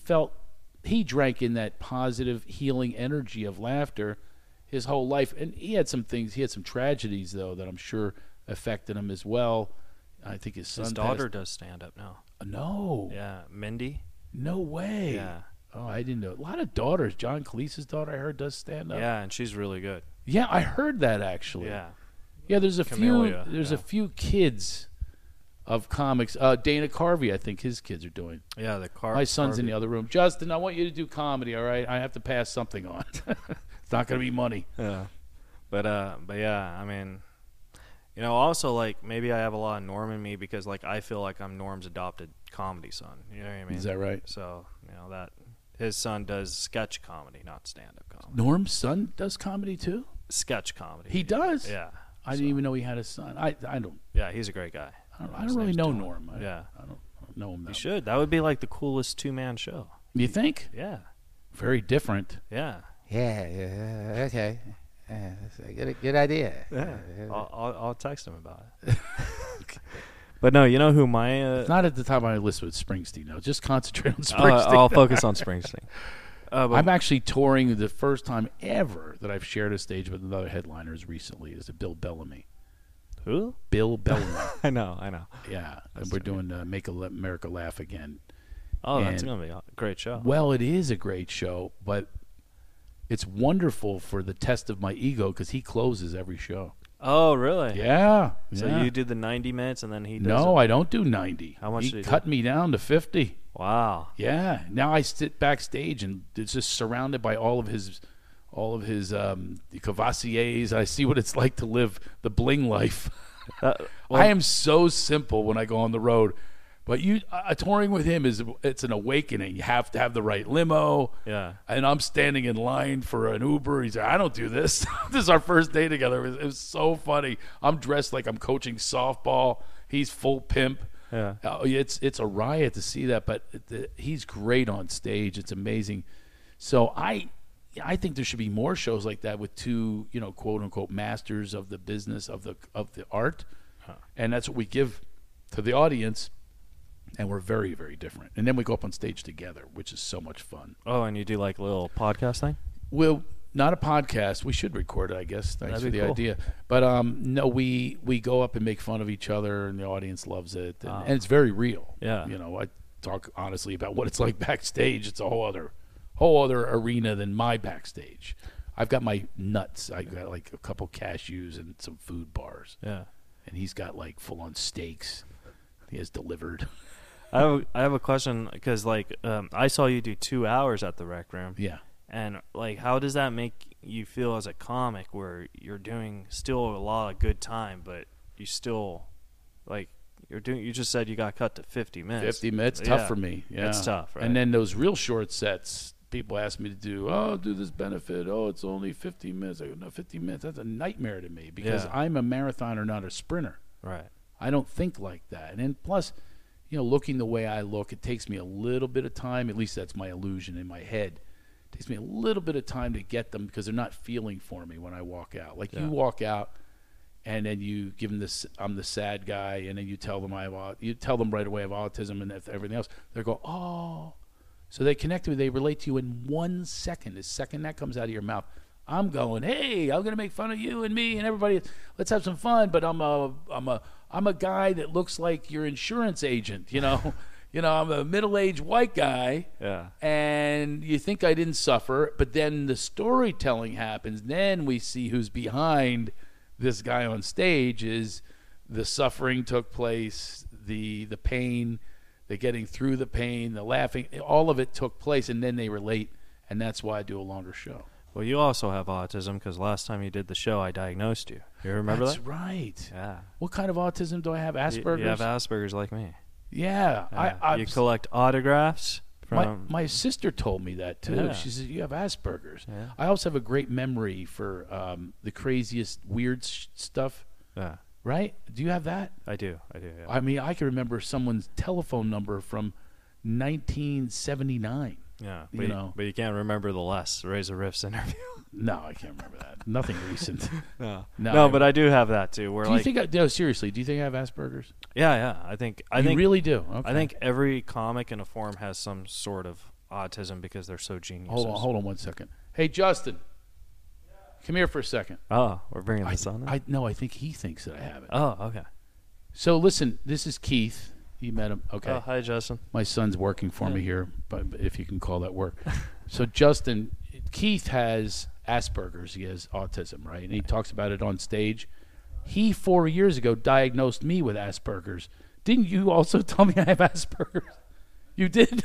he drank in that positive healing energy of laughter his whole life. And he had some tragedies though that I'm sure affected him as well. I think his son His daughter does stand up now. No. Yeah, Mindy. No way. Yeah. Oh, I didn't know. A lot of daughters. John Cleese's daughter, I heard, does stand up. Yeah, and she's really good. Yeah, I heard that actually. Yeah. Yeah, there's a Camellia, few. yeah. Few kids of comics. Dana Carvey, I think his kids are doing. Yeah, the car. My son's in the other room. Justin, I want you to do comedy. All right, I have to pass something on. It's not going to be money. Yeah. But yeah, I mean, also like maybe I have a lot of Norm in me because like I feel like I'm Norm's adopted comedy son. You know what I mean? Is that right? So that his son does sketch comedy, not stand-up comedy. Norm's son does comedy too. Sketch comedy. He does. Yeah. I didn't even know he had a son. I don't. Yeah, he's a great guy. I His don't really name's know Tom. Norm. I don't know him. You That should. That would be like the coolest two-man show. You think? Yeah. Very different. Yeah. Yeah, okay. That's a good idea. Yeah. I'll text him about it. But no, you know who my It's not at the top of my list with Springsteen. No, just concentrate on Springsteen. I'll focus on Springsteen. But I'm actually touring the first time ever that I've shared a stage with another headliners recently. Is Bill Bellamy. who? Bill Bellamy. I know. Yeah, and we're doing Make America Laugh Again. Oh, that's And- gonna be a great show. Well, it is a great show, but it's wonderful for the test of my ego because he closes every show. Oh, really? Yeah. So yeah. you do the 90 minutes and then he does No, it? I don't do 90. How much he did he cut do? me down to 50. Wow. Yeah. Now I sit backstage and it's just surrounded by all of his Cavassiers. I see what it's like to live the bling life. Well, I am so simple when I go on the road, But touring with him it's an awakening. You have to have the right limo. Yeah. And I'm standing in line for an Uber. He's like, I don't do this. This is our first day together. It was so funny. I'm dressed like I'm coaching softball. He's full pimp. Yeah. It's a riot to see that, but he's great on stage. It's amazing. So I think there should be more shows like that with two, quote unquote masters of the business of the art, and that's what we give to the audience. And we're very, very different. And then we go up on stage together, which is so much fun. Oh, and you do like a little podcast thing? Well, not a podcast. We should record it, I guess. Thanks for the cool. idea. But no, we go up and make fun of each other, and the audience loves it. And it's very real. Yeah. I talk honestly about what it's like backstage. It's a whole other arena than my backstage. I've got my nuts. I got like a couple cashews and some food bars. Yeah. And he's got like full-on steaks he has delivered. I have a question because I saw you do 2 hours at the Rec Room. Yeah. And how does that make you feel as a comic where you're doing still a lot of good time, but you still you just said you got cut to 50 minutes. 50 minutes, tough for me. Yeah. It's tough, right? And then those real short sets, people ask me to do this benefit. Oh, it's only 15 minutes. I go, no, 50 minutes. That's a nightmare to me because I'm a marathoner, not a sprinter. Right. I don't think like that. And then plus, looking the way I look, it takes me a little bit of time. At least that's my illusion in my head. It takes me a little bit of time to get them because they're not feeling for me when I walk out. Like you walk out, and then you give them this. I'm the sad guy, and then you tell them you tell them right away I have autism and everything else. They go, oh, so they connect with you. They relate to you in 1 second. The second that comes out of your mouth, I'm going, hey, I'm gonna make fun of you and me and everybody. Let's have some fun. But I'm a guy that looks like your insurance agent. I'm a middle-aged white guy. Yeah. And you think I didn't suffer, but then the storytelling happens. Then we see who's behind this guy on stage. Is the suffering took place, the pain, the getting through the pain, the laughing, all of it took place, and then they relate, and that's why I do a longer show. Well, you also have autism because last time you did the show, I diagnosed you. You remember that? That's right. Yeah. What kind of autism do I have? Asperger's? You have Asperger's like me. Yeah. You collect autographs from... My sister told me that, too. Yeah. She says, you have Asperger's. Yeah. I also have a great memory for the craziest weird stuff. Yeah. Right? Do you have that? I do, yeah. I mean, I can remember someone's telephone number from 1979. Yeah, but you can't remember the last Razor Riffs interview. No, I can't remember that. Nothing recent. No, but I do have that too. Where do you think? No, seriously, do you think I have Asperger's? Yeah. I think really do. Okay. I think every comic in a form has some sort of autism because they're so geniuses. Hold on 1 second. Hey, Justin, come here for a second. Oh, we're bringing this on now? No, I think he thinks that I have it. Oh, okay. So listen, this is Keith. You met him. Okay. Oh, hi, Justin. My son's working for me here, but if you can call that work. So Justin, Keith has Asperger's. He has autism, right? And he talks about it on stage. He 4 years ago diagnosed me with Asperger's. Didn't you also tell me I have Asperger's? You did?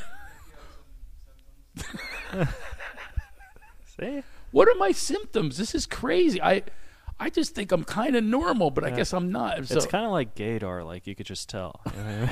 See? What are my symptoms? This is crazy. I just think I'm kind of normal, but I guess I'm not. So. It's kind of like gaydar, like you could just tell. You know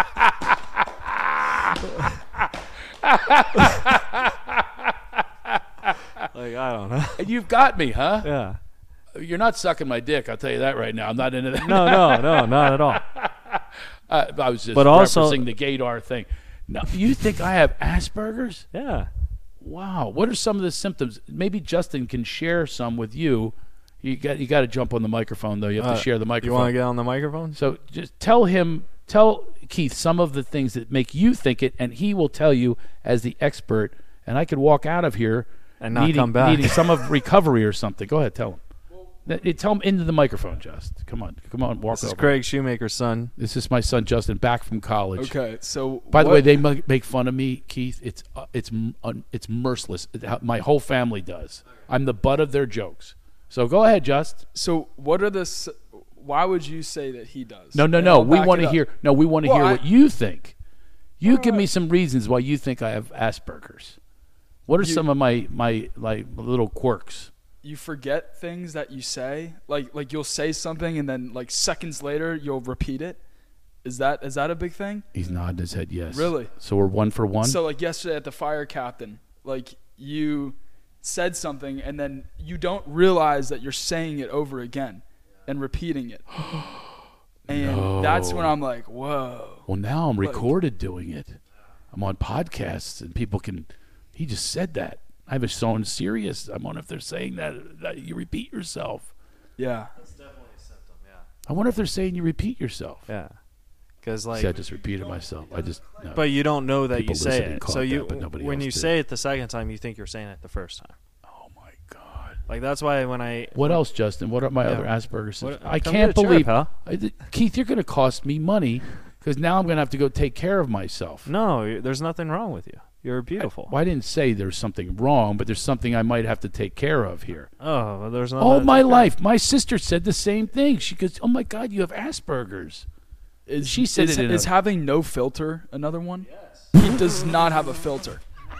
like, I don't know. You've got me, huh? Yeah. You're not sucking my dick, I'll tell you that right now. I'm not into that. No, not at all. I was just also, referencing the gaydar thing. Now, you think I have Asperger's? Yeah. Wow. What are some of the symptoms? Maybe Justin can share some with you. You got to jump on the microphone, though. You have to share the microphone. You want to get on the microphone? So just tell Keith some of the things that make you think it, and he will tell you as the expert. And I could walk out of here and not come back. Needing some of recovery or something. Go ahead, tell him. Tell him into the microphone, Just. Come on, walk over. This is Craig Shoemaker's son. This is my son, Justin, back from college. Okay, so by the way, they make fun of me, Keith. It's merciless. My whole family does. I'm the butt of their jokes. So go ahead, Just. So what are why would you say that he does? No. We want to hear. No, we want to hear what you think. You give me some reasons why you think I have Asperger's. What are some of my little quirks? You forget things that you say. Like you'll say something and then like seconds later you'll repeat it. Is that a big thing? He's nodding his head yes. Really? So we're 1 for 1? So like yesterday at the fire captain, like you said something and then you don't realize that you're saying it over again and repeating it. And that's when I'm like, whoa. Well, now I'm recorded doing it. I'm on podcasts and people can. He just said that. I was so serious. I wonder if they're saying that you repeat yourself. Yeah. That's definitely a symptom. Yeah. I wonder if they're saying you repeat yourself. Yeah. Because like, See, I just repeated myself. No. but you don't know that People you say listening it. caught So you, that, but nobody when else you did. say it the second time, you think you're saying it the first time. Oh my God. Like that's why when I What else, Justin? What are my Yeah. other Asperger's? What- I come can't get a chair, believe, pal. Keith, you're going to cost me money because now I'm going to have to go take care of myself. no, there's nothing wrong with you. You're beautiful. Well, I didn't say there's something wrong, but there's something I might have to take care of here. Oh, well, there's nothing. All to my take care of. life, my sister said the same thing. She goes, "Oh my God, you have Asperger's." She said it in is a- having no filter another one? Yes. He does not have a filter.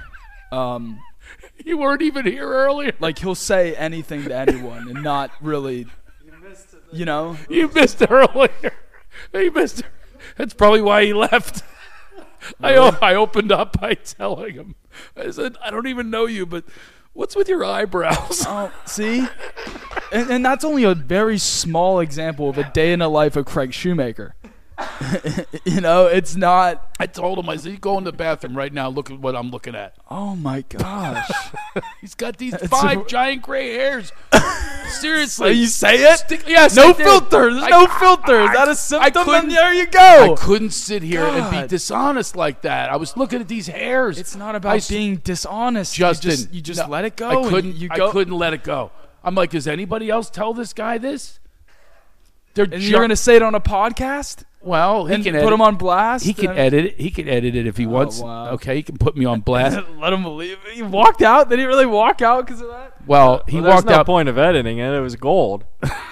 You weren't even here earlier. Like he'll say anything to anyone and not really, you know. You missed it earlier. You missed it. That's probably why he left. I opened up by telling him. I said, "I don't even know you, but what's with your eyebrows?" Oh, see, and that's only a very small example of a day in the life of Craig Shoemaker. You know, it's not. I told him, I said, "You go in the bathroom right now. Look at what I'm looking at." Oh my gosh! He's got these It's 5 a- giant gray hairs. Seriously. So you say it? Yes, No I did. filter. There's no filter. Is that a symptom? couldn't- Then there you I go. couldn't sit here and be God. dishonest like that. I was looking at these hairs. It's not I about s- being dishonest. Justin, you just no, let it go. I and couldn't. You go. I couldn't let it go. I'm like, does anybody else tell this guy this? They're And you're gonna say it on a podcast well, he and can put edit. him on blast. He can and- edit it. He can edit it if he wants. wow. Okay, he can put me on blast. Let him believe it. He walked out. Did he really walk out because of that? Well, he Well, there's walked no out. point of editing it. It was gold.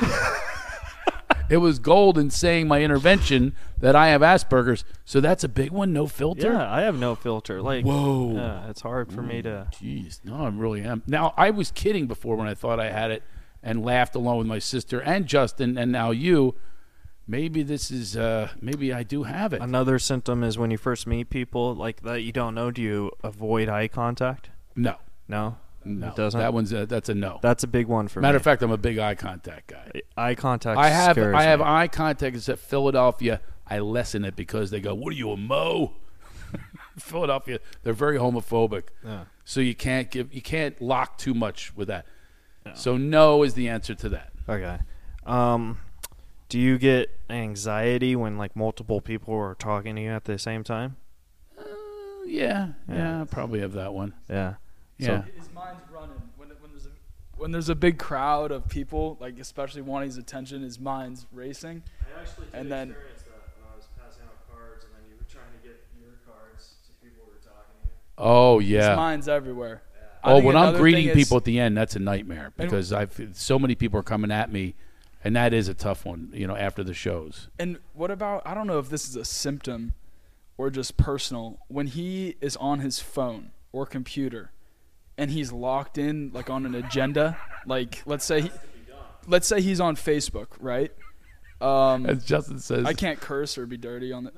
It was gold in saying my intervention that I have Asperger's. So that's a big one. No filter. Yeah, I have no filter. Like, Whoa. yeah, it's hard for me to. Jeez, no, I really am. Now, I was kidding before when I thought I had it and laughed along with my sister and Justin and now you. Maybe this is, maybe I do have it. Another symptom is when you first meet people like that you don't know. Do you avoid eye contact? No, No, no. It doesn't. That's a no. That's a big one for Matter me. of fact, I'm a big eye contact guy. Eye contact. I have scares I have me. eye contact. It's at Philadelphia. I lessen it because they go, "What are you, a Mo?" Philadelphia, they're very homophobic. Yeah. So you can't lock too much with that. So no is the answer to that. Okay. Do you get anxiety when like multiple people are talking to you at the same time? Yeah, I probably have that one. Yeah. Yeah. His mind's running when there's a big crowd of people, like especially wanting his attention. His mind's racing. I actually did And then- experience that when I was passing out cards, and then you were trying to get your cards to people who were talking to you. Oh His yeah. mind's everywhere. I Oh, think when I'm another greeting thing is- people at the end, that's a nightmare because so many people are coming at me, and that is a tough one. You know, after the shows. And what about, I don't know if this is a symptom or just personal, when he is on his phone or computer and he's locked in like on an agenda, like let's say he's on Facebook, right? As Justin says, I can't curse or be dirty on the.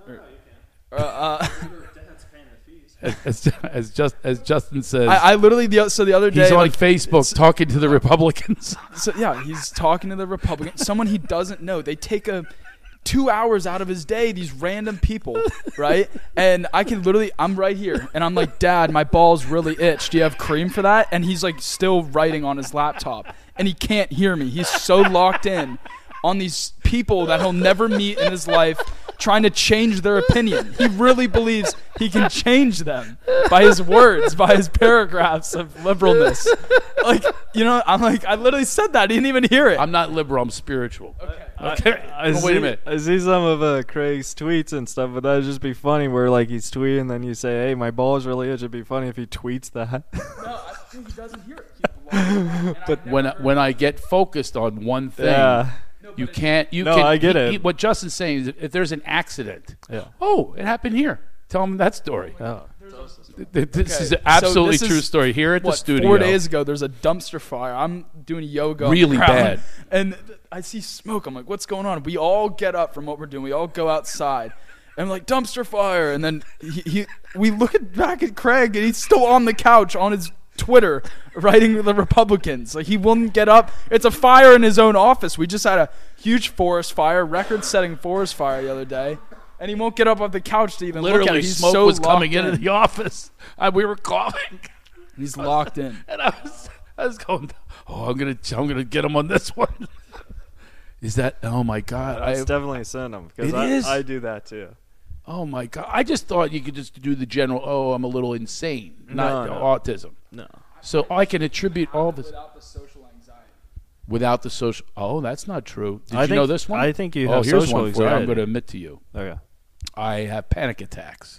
as Justin says, I literally the other day he's on like, Facebook talking to the Republicans. So yeah, he's talking to the Republican, someone he doesn't know. They take 2 hours out of his day, these random people, right? And I'm right here, and I'm like, Dad, my balls really itch. Do you have cream for that? And he's like still writing on his laptop, and he can't hear me. He's so locked in on these people that he'll never meet in his life, trying to change their opinion. He really believes he can change them by his words, by his paragraphs of liberalness. Like, you know, I'm like, I literally said that. He didn't even hear it. I'm not liberal. I'm spiritual. Okay. Wait a minute. I see some of Craig's tweets and stuff, but that'd just be funny where like he's tweeting, and then you say, "Hey, my balls really itch." It'd be funny if he tweets that. No, I think he doesn't hear it. But when I get focused on one thing, Yeah. you can't. No, I get it. What Justin's saying is, if there's an accident, Yeah. oh, it happened here. Tell him that story. Oh. This is an so absolutely this is, true story here at the studio. 4 days ago, there's a dumpster fire. I'm doing yoga. on the Really ground, bad. And I see smoke. I'm like, what's going on? We all get up from what we're doing. We all go outside. And I'm like, dumpster fire. And then we look back at Craig, and he's still on the couch on his Twitter writing the Republicans. Like, he wouldn't get up. It's a fire in his own office. We just had a huge forest fire, record-setting forest fire the other day. And he won't get up off the couch to even look at Literally, it. He's smoke so was coming locked into the office. We were coughing. He's locked in. And I was going, I'm gonna get him on this one. Is that? Oh my God! It's definitely send them because It is? I do that too. Oh my God! I just thought you could just do the general. Oh, I'm a little insane, not No. autism. No, So I can attribute all this Without the social anxiety. without the social. Oh, that's not true. Did I you think- know this one? I think you Oh, have here's social one for you. I'm anxiety. going to admit to you. okay. I have panic attacks.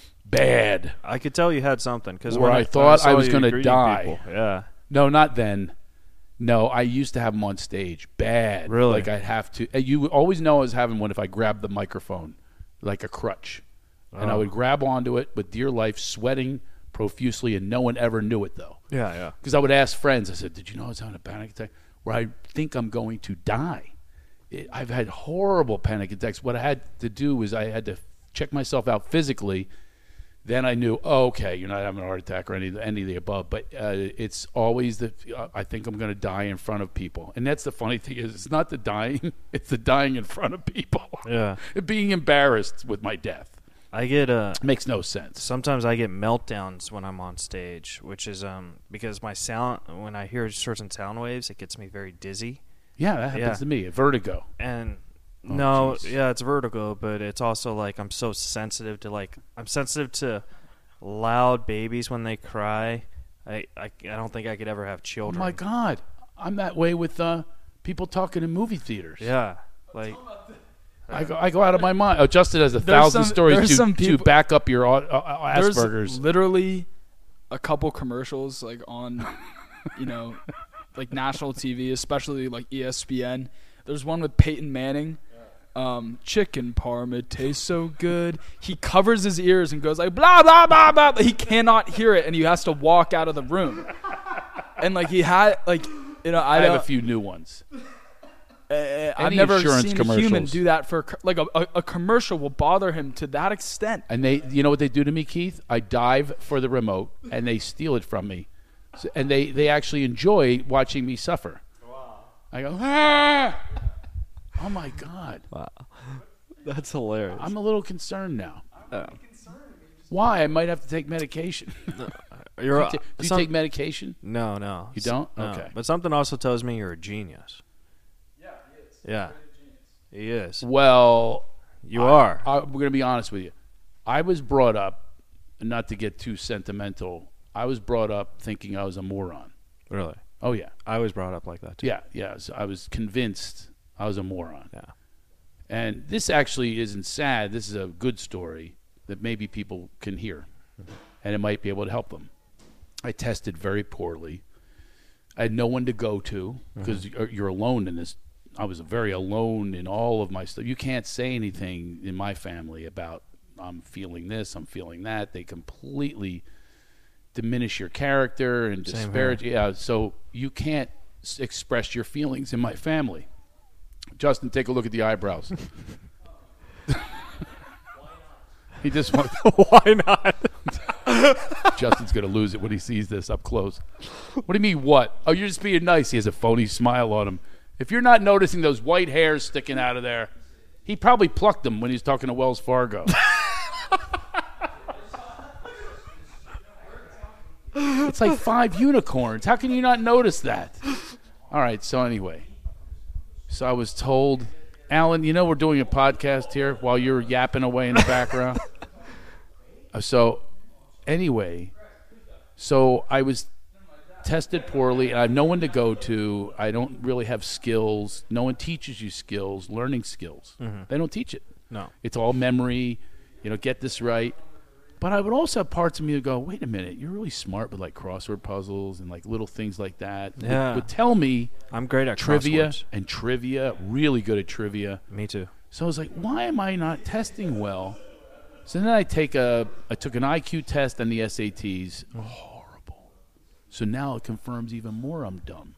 Bad. I could tell you had something because Where when I thought I was going gonna to die. Yeah, No, not then. No, I used to have them on stage. Bad. Really? Like I'd have to. You always know I was having one if I grabbed the microphone, like a crutch, and I would grab onto it with dear life, sweating profusely, and no one ever knew it though. yeah. Because I would ask friends. I said, "Did you know I was having a panic attack where I think I'm going to die?" I've had horrible panic attacks. What I had to do was I had to check myself out physically. Then I knew, oh, okay, you're not having a heart attack or any of the above. But it's always I think I'm going to die in front of people. And that's the funny thing is it's not the dying, it's the dying in front of people. Yeah. Being embarrassed with my death. I get Makes no sense. sometimes I get meltdowns when I'm on stage, which is because my sound when I hear certain sound waves, it gets me very dizzy. Yeah, that happens to me. Vertigo. And Oh, no, jeez. yeah, it's vertigo, but it's also like I'm so sensitive to I'm sensitive to loud babies when they cry. I don't think I could ever have Oh, children. my God. I'm that way with people talking in movie theaters. Yeah, like I go out of my mind. Oh, Justin has There's 1,000 stories there's some to people- back up your There's Asperger's. literally a couple commercials like on, like national TV, especially like ESPN. There's one with Peyton Manning. Chicken parm, it tastes so good. He covers his ears and goes like blah blah blah blah. He cannot hear it, and he has to walk out of the room. And like he had like I have a few new ones. I've Any never insurance seen a human commercials. do that for like a commercial will bother him to that extent. And you know what they do to me, Keith? I dive for the remote, and they steal it from me. And they actually enjoy watching me suffer. Wow. I go, ah! Oh, my God. wow, that's hilarious. I'm a little concerned now. Why? I might have to take medication. You're Do you take medication? No. You don't? No. Okay. But something also tells me you're a genius. Yeah, he is. Yeah, he is. Well, You are. we're going to be honest with you. I was brought up, not to get too sentimental, I was brought up thinking I was a moron. Really? Oh, yeah. I was brought up like that too. Yeah. So I was convinced I was a moron. Yeah. And this actually isn't sad. This is a good story that maybe people can hear, and it might be able to help them. I tested very poorly. I had no one to go to because you're alone in this. I was very alone in all of my stuff. You can't say anything in my family about I'm feeling this, I'm feeling that. They completely diminish your character and Same disparage. Yeah, so you can't express your feelings in my family. Justin, take a look at the eyebrows. He just wants. Why not? Justin's gonna lose it when he sees this up close. What do you mean? What? Oh, you're just being nice. He has a phony smile on him. If you're not noticing those white hairs sticking out of there, he probably plucked them when he's talking to Wells Fargo. It's like 5 unicorns. How can you not notice that? All right. So anyway, so I was told, Alan, you know we're doing a podcast here while you're yapping away in the background. So anyway, so I was tested poorly, and I have no one to go to. I don't really have skills. No one teaches you skills, learning skills. They don't teach it. No. It's all memory, get this right. But I would also have parts of me that go, wait a minute, you're really smart with like crossword puzzles and like little things like that. Yeah. Would tell me I'm great at trivia crosswords. really good at trivia. Me too. So I was like, why am I not testing well? So then I took an IQ test and the SATs. Horrible. So now it confirms even more I'm dumb.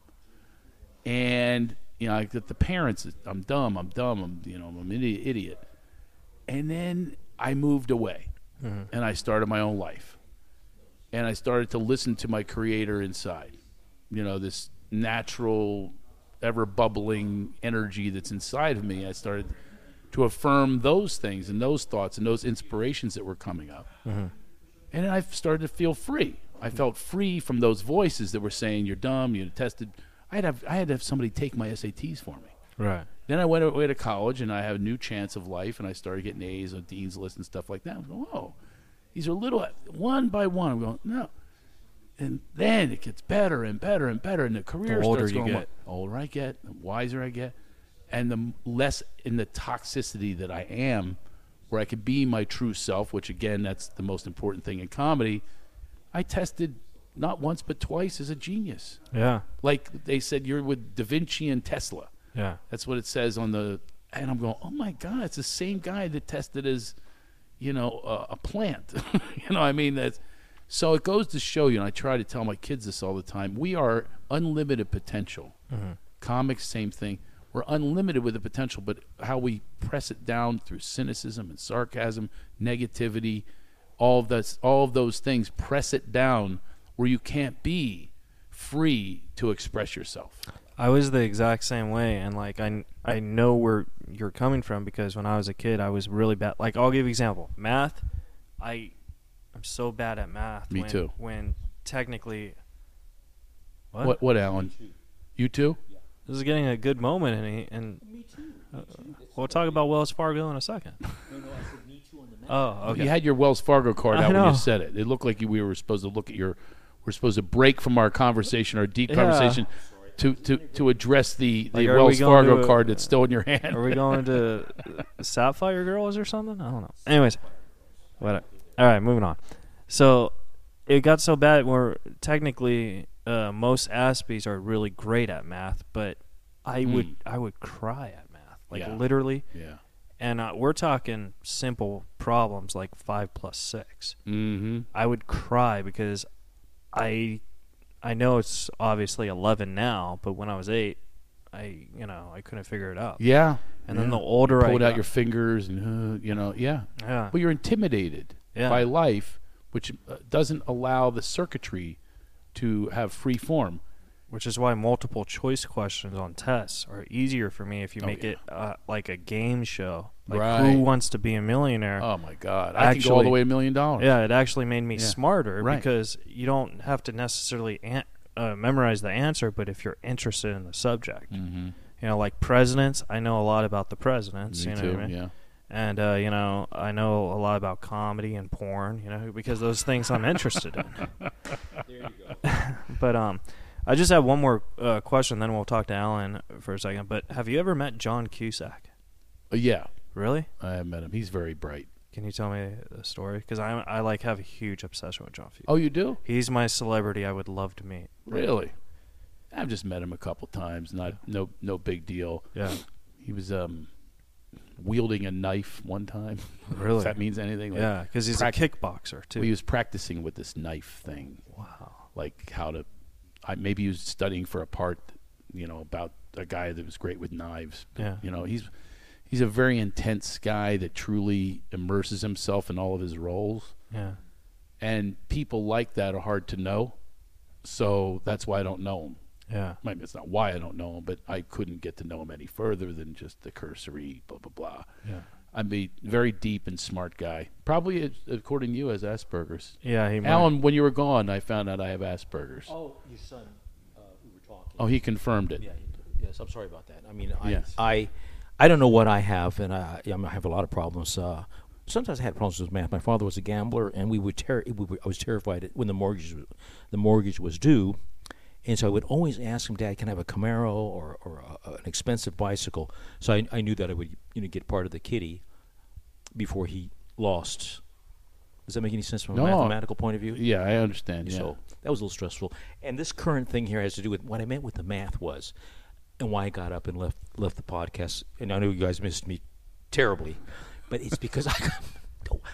And I get the parents. I'm dumb. I'm an idiot. And then I moved away, and I started my own life, and I started to listen to my creator inside. This natural, ever bubbling energy that's inside of me. I started to affirm those things and those thoughts and those inspirations that were coming up. And then I started to feel free. I felt free from those voices that were saying, you're dumb, you tested. I had to have somebody take my SATs for me. Right. Then I went away to college, and I had a new chance of life, and I started getting A's on Dean's List and stuff like that. I'm going, whoa, these are little, one by one. I'm going, no. And then it gets better and better and better, and the career The older starts you going. get. The older I get, the wiser I get, and the less in the toxicity that I am, where I could be my true self, which, again, that's the most important thing in comedy. I tested not once but twice as a genius. Yeah. Like they said, you're with Da Vinci and Tesla. Yeah. That's what it says on the. And I'm going, oh my God, it's the same guy that tested as, a plant. I mean, that's. So it goes to show you, and I try to tell my kids this all the time, we are unlimited potential. Comics, same thing. We're unlimited with the potential, but how we press it down through cynicism and sarcasm, negativity, all of those things, press it down where you can't be free to express yourself. I was the exact same way, and I know where you're coming from, because when I was a kid, I was really bad. Like, I'll give you an example. Math, I'm so bad at math. Me too. When technically, What, Alan? You too? this is getting a good moment, and me too. We'll talk about Wells Fargo in a second. Oh, okay. You had your Wells Fargo card I out when know. you said it. It looked like we were supposed to look at we're supposed to break from our conversation, our deep conversation, to address the Like, are we Wells going Fargo to card that's still in your hand. Are we going to Sapphire Girls or something? I don't know. Anyways, what? All right, moving on. So it got so bad where technically most Aspies are really great at math, but I would cry at math, literally. Yeah. And we're talking simple problems like 5 + 6. Mm-hmm. I would cry because I know it's obviously 11 now, but when I was 8, I couldn't figure it out. Yeah. And then the older I pulled got, out your fingers and yeah. Yeah. But you're intimidated by life, which doesn't allow the circuitry to have free form. Which is why multiple choice questions on tests are easier for me if you make it like a game show. Like Right. Who Wants to Be a Millionaire? Oh my God! I can go all the way $1 million. Yeah, it actually made me smarter Right. because you don't have to necessarily memorize the answer, but if you're interested in the subject. Mm-hmm. Like presidents, I know a lot about the presidents. Me you know too. what I mean? Yeah. And I know a lot about comedy and porn. Because those things I'm interested in. There you go. But I just have one more question, then we'll talk to Alan for a second. But have you ever met John Cusack? Yeah. Really? I have met him. He's very bright. Can you tell me the story? Because I have a huge obsession with John Cusack. Oh, you do? He's my celebrity I would love to meet. Really? I've just met him a couple times. No big deal. Yeah. He was wielding a knife one time. Really? If that means anything. Yeah, because he's a kickboxer too. He was practicing with this knife thing. Wow. Like how to. Maybe he was studying for a part, about a guy that was great with knives. Yeah. He's a very intense guy that truly immerses himself in all of his roles. Yeah. And people like that are hard to know. So that's why I don't know him. Yeah. I mean, it's not why I don't know him, but I couldn't get to know him any further than just the cursory blah, blah, blah. Yeah. I'm a very deep and smart guy. Probably, according to you, has Asperger's. Yeah. Alan, when you were gone, I found out I have Asperger's. Oh, your son, we were talking. Oh, he confirmed it. Yeah. Yes, I'm sorry about that. I mean, Yes. I don't know what I have, and I have a lot of problems. Sometimes I had problems with math. My father was a gambler, and I was terrified when the mortgage was due, and so I would always ask him, "Dad, can I have a Camaro or an expensive bicycle?" So I knew that I would get part of the kitty before he lost. Does that make any sense from a mathematical point of view? Yeah, I understand. Yeah. So that was a little stressful. And this current thing here has to do with what I meant with the math and why I got up and left the podcast. And I know you guys missed me terribly, but it's because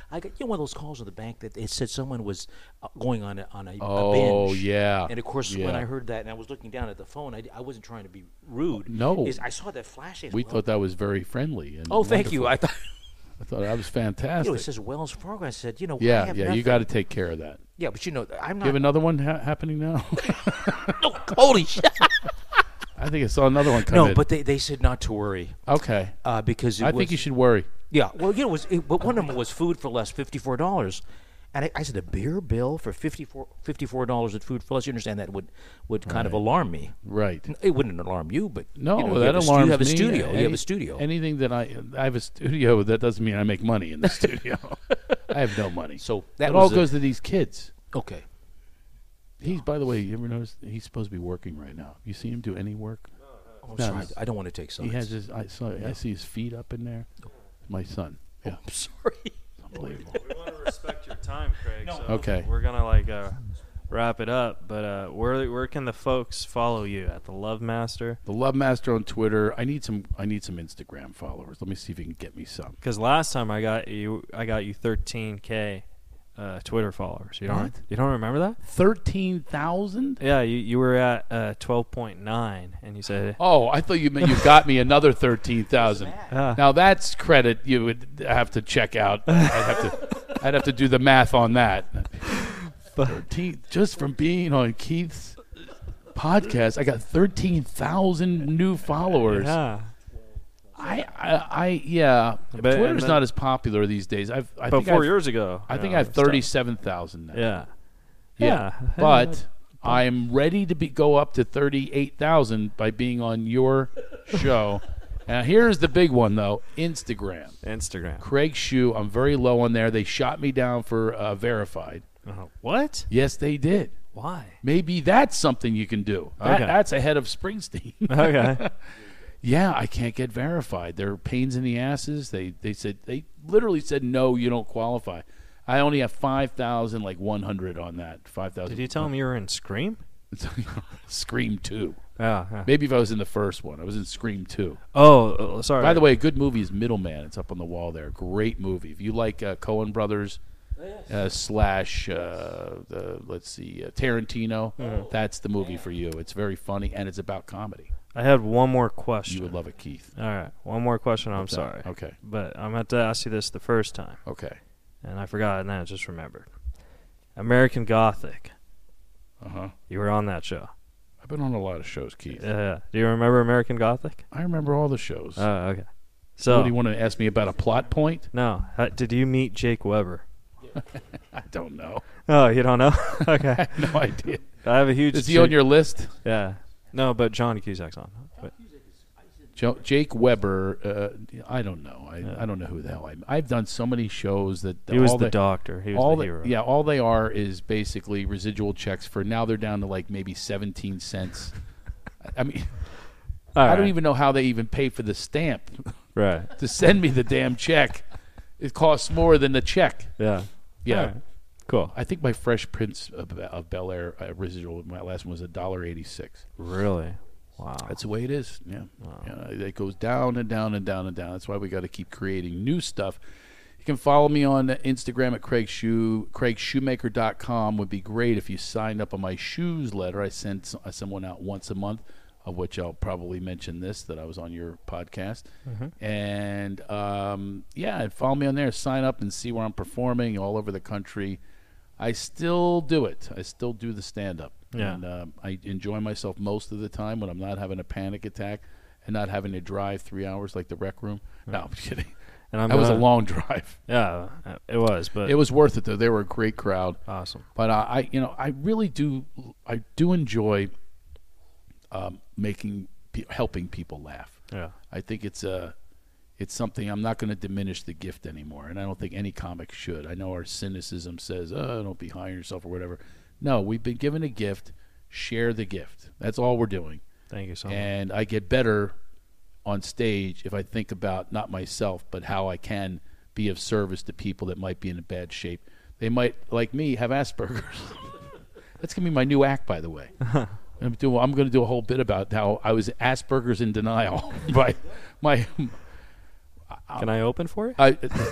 I got one of those calls to the bank that it said someone was going on a Oh, binge. yeah. And of course, Yeah. when I heard that, and I was looking down at the phone, I wasn't trying to be rude. No. I saw that flash. We thought that was very friendly. And Oh, thank you. wonderful. I thought. I thought that was fantastic. It says Wells Fargo. I said, I yeah, have yeah, nothing. you got to take care of that. Yeah, but I'm You have not. another one happening now? No, holy shit. I think I saw another one come No, in. but they said not to worry Okay. because I think you should worry. Yeah, well, but one of them was food for less, $54. And I said, a beer bill for $54 at Food for Less. You understand that would kind of alarm me. Right. It wouldn't alarm you, but No, you that have alarms you have me. a studio. You have a studio. Anything that I have a studio, that doesn't mean I make money in the studio. I have no money. So that it all was goes to these kids. okay. He's, by the way, you ever notice he's supposed to be working right now? You see him do any work? I'm No, sorry. I don't want to take sides. He has his. I see his feet up in there. My son. Yeah, I'm sorry. unbelievable. We want to respect your time, Craig. So Okay. We're gonna wrap it up, but where can the folks follow you at the Love Master? The Love Master on Twitter. I need some Instagram followers. Let me see if you can get me some. Because last time I got you 13K Twitter followers. You don't What? you don't remember that? 13,000? Yeah, you were at 12.9, and you said Oh, I thought you meant you got me another 13,000. Ah. Now that's credit you would have to check out. I'd have to do the math on that. 13 just from being on Keith's podcast, I got 13,000 new followers. yeah. Yeah. But- Twitter's and then- not as popular these days. I But think 4 I've, years ago, I think yeah, I have it was tough. 37,000 now. Yeah. Yeah, but I'm ready to go up to 38,000 by being on your show. Now here's the big one though: Instagram. Instagram. Craig Shue. I'm very low on there. They shot me down for verified. What? Yes, they did. Why? Maybe that's something you can do. Okay. That's ahead of Springsteen. Okay. Yeah, I can't get verified. They're pains in the asses. They literally said no, you don't qualify. I only have 5,100 on that. 5,000. Did you tell him you were in Scream? Scream 2. Yeah. Maybe if I was in the first one. I was in Scream 2. Oh, sorry. By the way, a good movie is Middleman. It's up on the wall there. Great movie. If you like Coen Brothers slash, let's see, Tarantino, that's the movie for you. It's very funny, and it's about comedy. I had one more question. You would love it, Keith. All right, one more question. I'm What's that? sorry. Okay. But I meant to ask you this the first time, Okay. and I forgot, and then I just remembered. American Gothic. Uh-huh. You were on that show. I've been on a lot of shows, Keith. Do you remember American Gothic? I remember all the shows. Oh, okay. What So, do you want to ask me about a plot point? no. Did you meet Jake Weber? I don't know. Oh, you don't know? Okay. I have no idea. I have a huge. Is he on your list? Yeah. No, but John Cusack's on. But, Jake Weber, I don't know. I don't know who the hell I've done so many shows that he was all the doctor. He was all the hero. Yeah, all they are is basically residual checks for now. They're down to like maybe 17 cents. I mean, All I don't right. even know how they even pay for the stamp Right. to send me the damn check. It costs more than the check. Yeah. Yeah. All right. Cool. I think my Fresh Prince of Bel Air residual, my last one was $1.86. Really? Wow. That's the way it is. Yeah. Wow. Yeah, it goes down and down and down and down. That's why we got to keep creating new stuff. You can follow me on Instagram at Craig Shue. CraigShoemaker.com would be great if you signed up on my shoes letter. I send someone out once a month, of which I'll probably mention this, that I was on your podcast. And, yeah, follow me on there. Sign up and see where I'm performing all over the country. I still do it. I still do the stand-up. Yeah. And I enjoy myself most of the time when I'm not having a panic attack and not having to drive 3 hours like the Rec Room. No, I'm kidding. And I'm That was a gonna- long drive. Yeah, it was, but It was worth it though. They were a great crowd. awesome. But I really do. I do enjoy helping people laugh. Yeah. I think it's something. I'm not going to diminish the gift anymore, and I don't think any comic should. I know our cynicism says, "Oh, don't be high on yourself" or whatever. No, we've been given a gift. Share the gift. That's all we're doing. Thank you so much. And I get better on stage if I think about not myself, but how I can be of service to people that might be in a bad shape. They might, like me, have Asperger's. That's going to be my new act, by the way. I'm going to do a whole bit about how I was Asperger's in denial. By my, Can I open for you?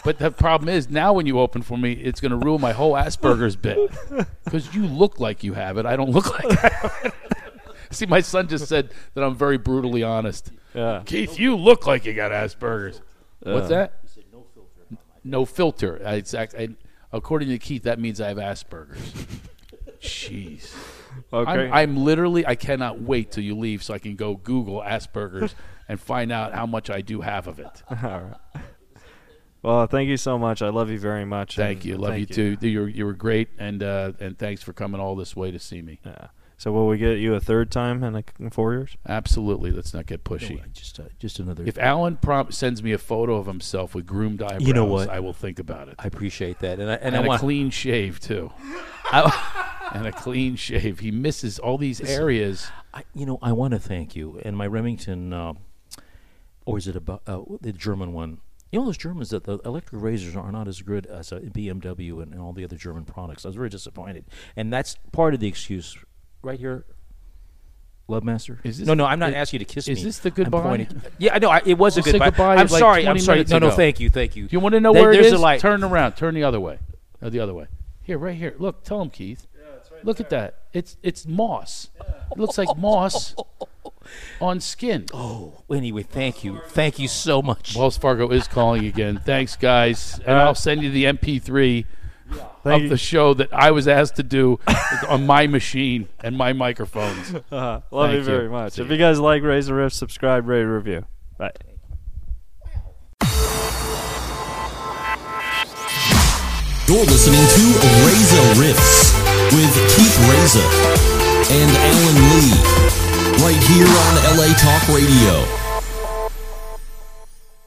But the problem is now when you open for me, it's going to ruin my whole Asperger's bit because you look like you have it. I don't look like I have it. See, my son just said that I'm very brutally honest. Yeah. Keith, you look like you got Asperger's. What's that? He said no filter. No filter. According to Keith, that means I have Asperger's. Jeez. Okay. I'm literally, I cannot wait till you leave so I can go Google Asperger's and find out how much I do have of it. All right. Well, thank you so much. I love you very much. Thank you. Love you too. You were great, and thanks for coming all this way to see me. Yeah. So will we get you a third time in 4 years? Absolutely. Let's not get pushy. No, just another. If Alan sends me a photo of himself with groomed eyebrows, you know what? I will think about it. I appreciate that, and I want a clean shave too. And a clean shave. He misses all these areas. I want to thank you. And my Remington, or is it about the German one? You know, those Germans, that the electric razors are not as good as a BMW and all the other German products. I was very disappointed. And that's part of the excuse right here. Love Master? No, I'm not asking you to kiss me. Is this the goodbye? Yeah, I know. It was a We'll say goodbye. goodbye I'm like sorry. 20 I'm sorry. minutes No, ago. thank you. You want to know where it there's is? a light. Turn around. Turn the other way. The other way. Here, right here. Look, tell him, Keith. Look at that. It's moss. It looks like moss on skin. Oh, anyway, thank you. Thank you so much. Wells Fargo is calling again. Thanks, guys. And I'll send you the MP3 of the show that I was asked to do on my machine and my microphones. Love Thank you very much. See If you. you guys like Razor Riff, subscribe, rate, review. Bye. You're listening to Razor Riffs with Keith Reza and Alan Lee, right here on LA Talk Radio.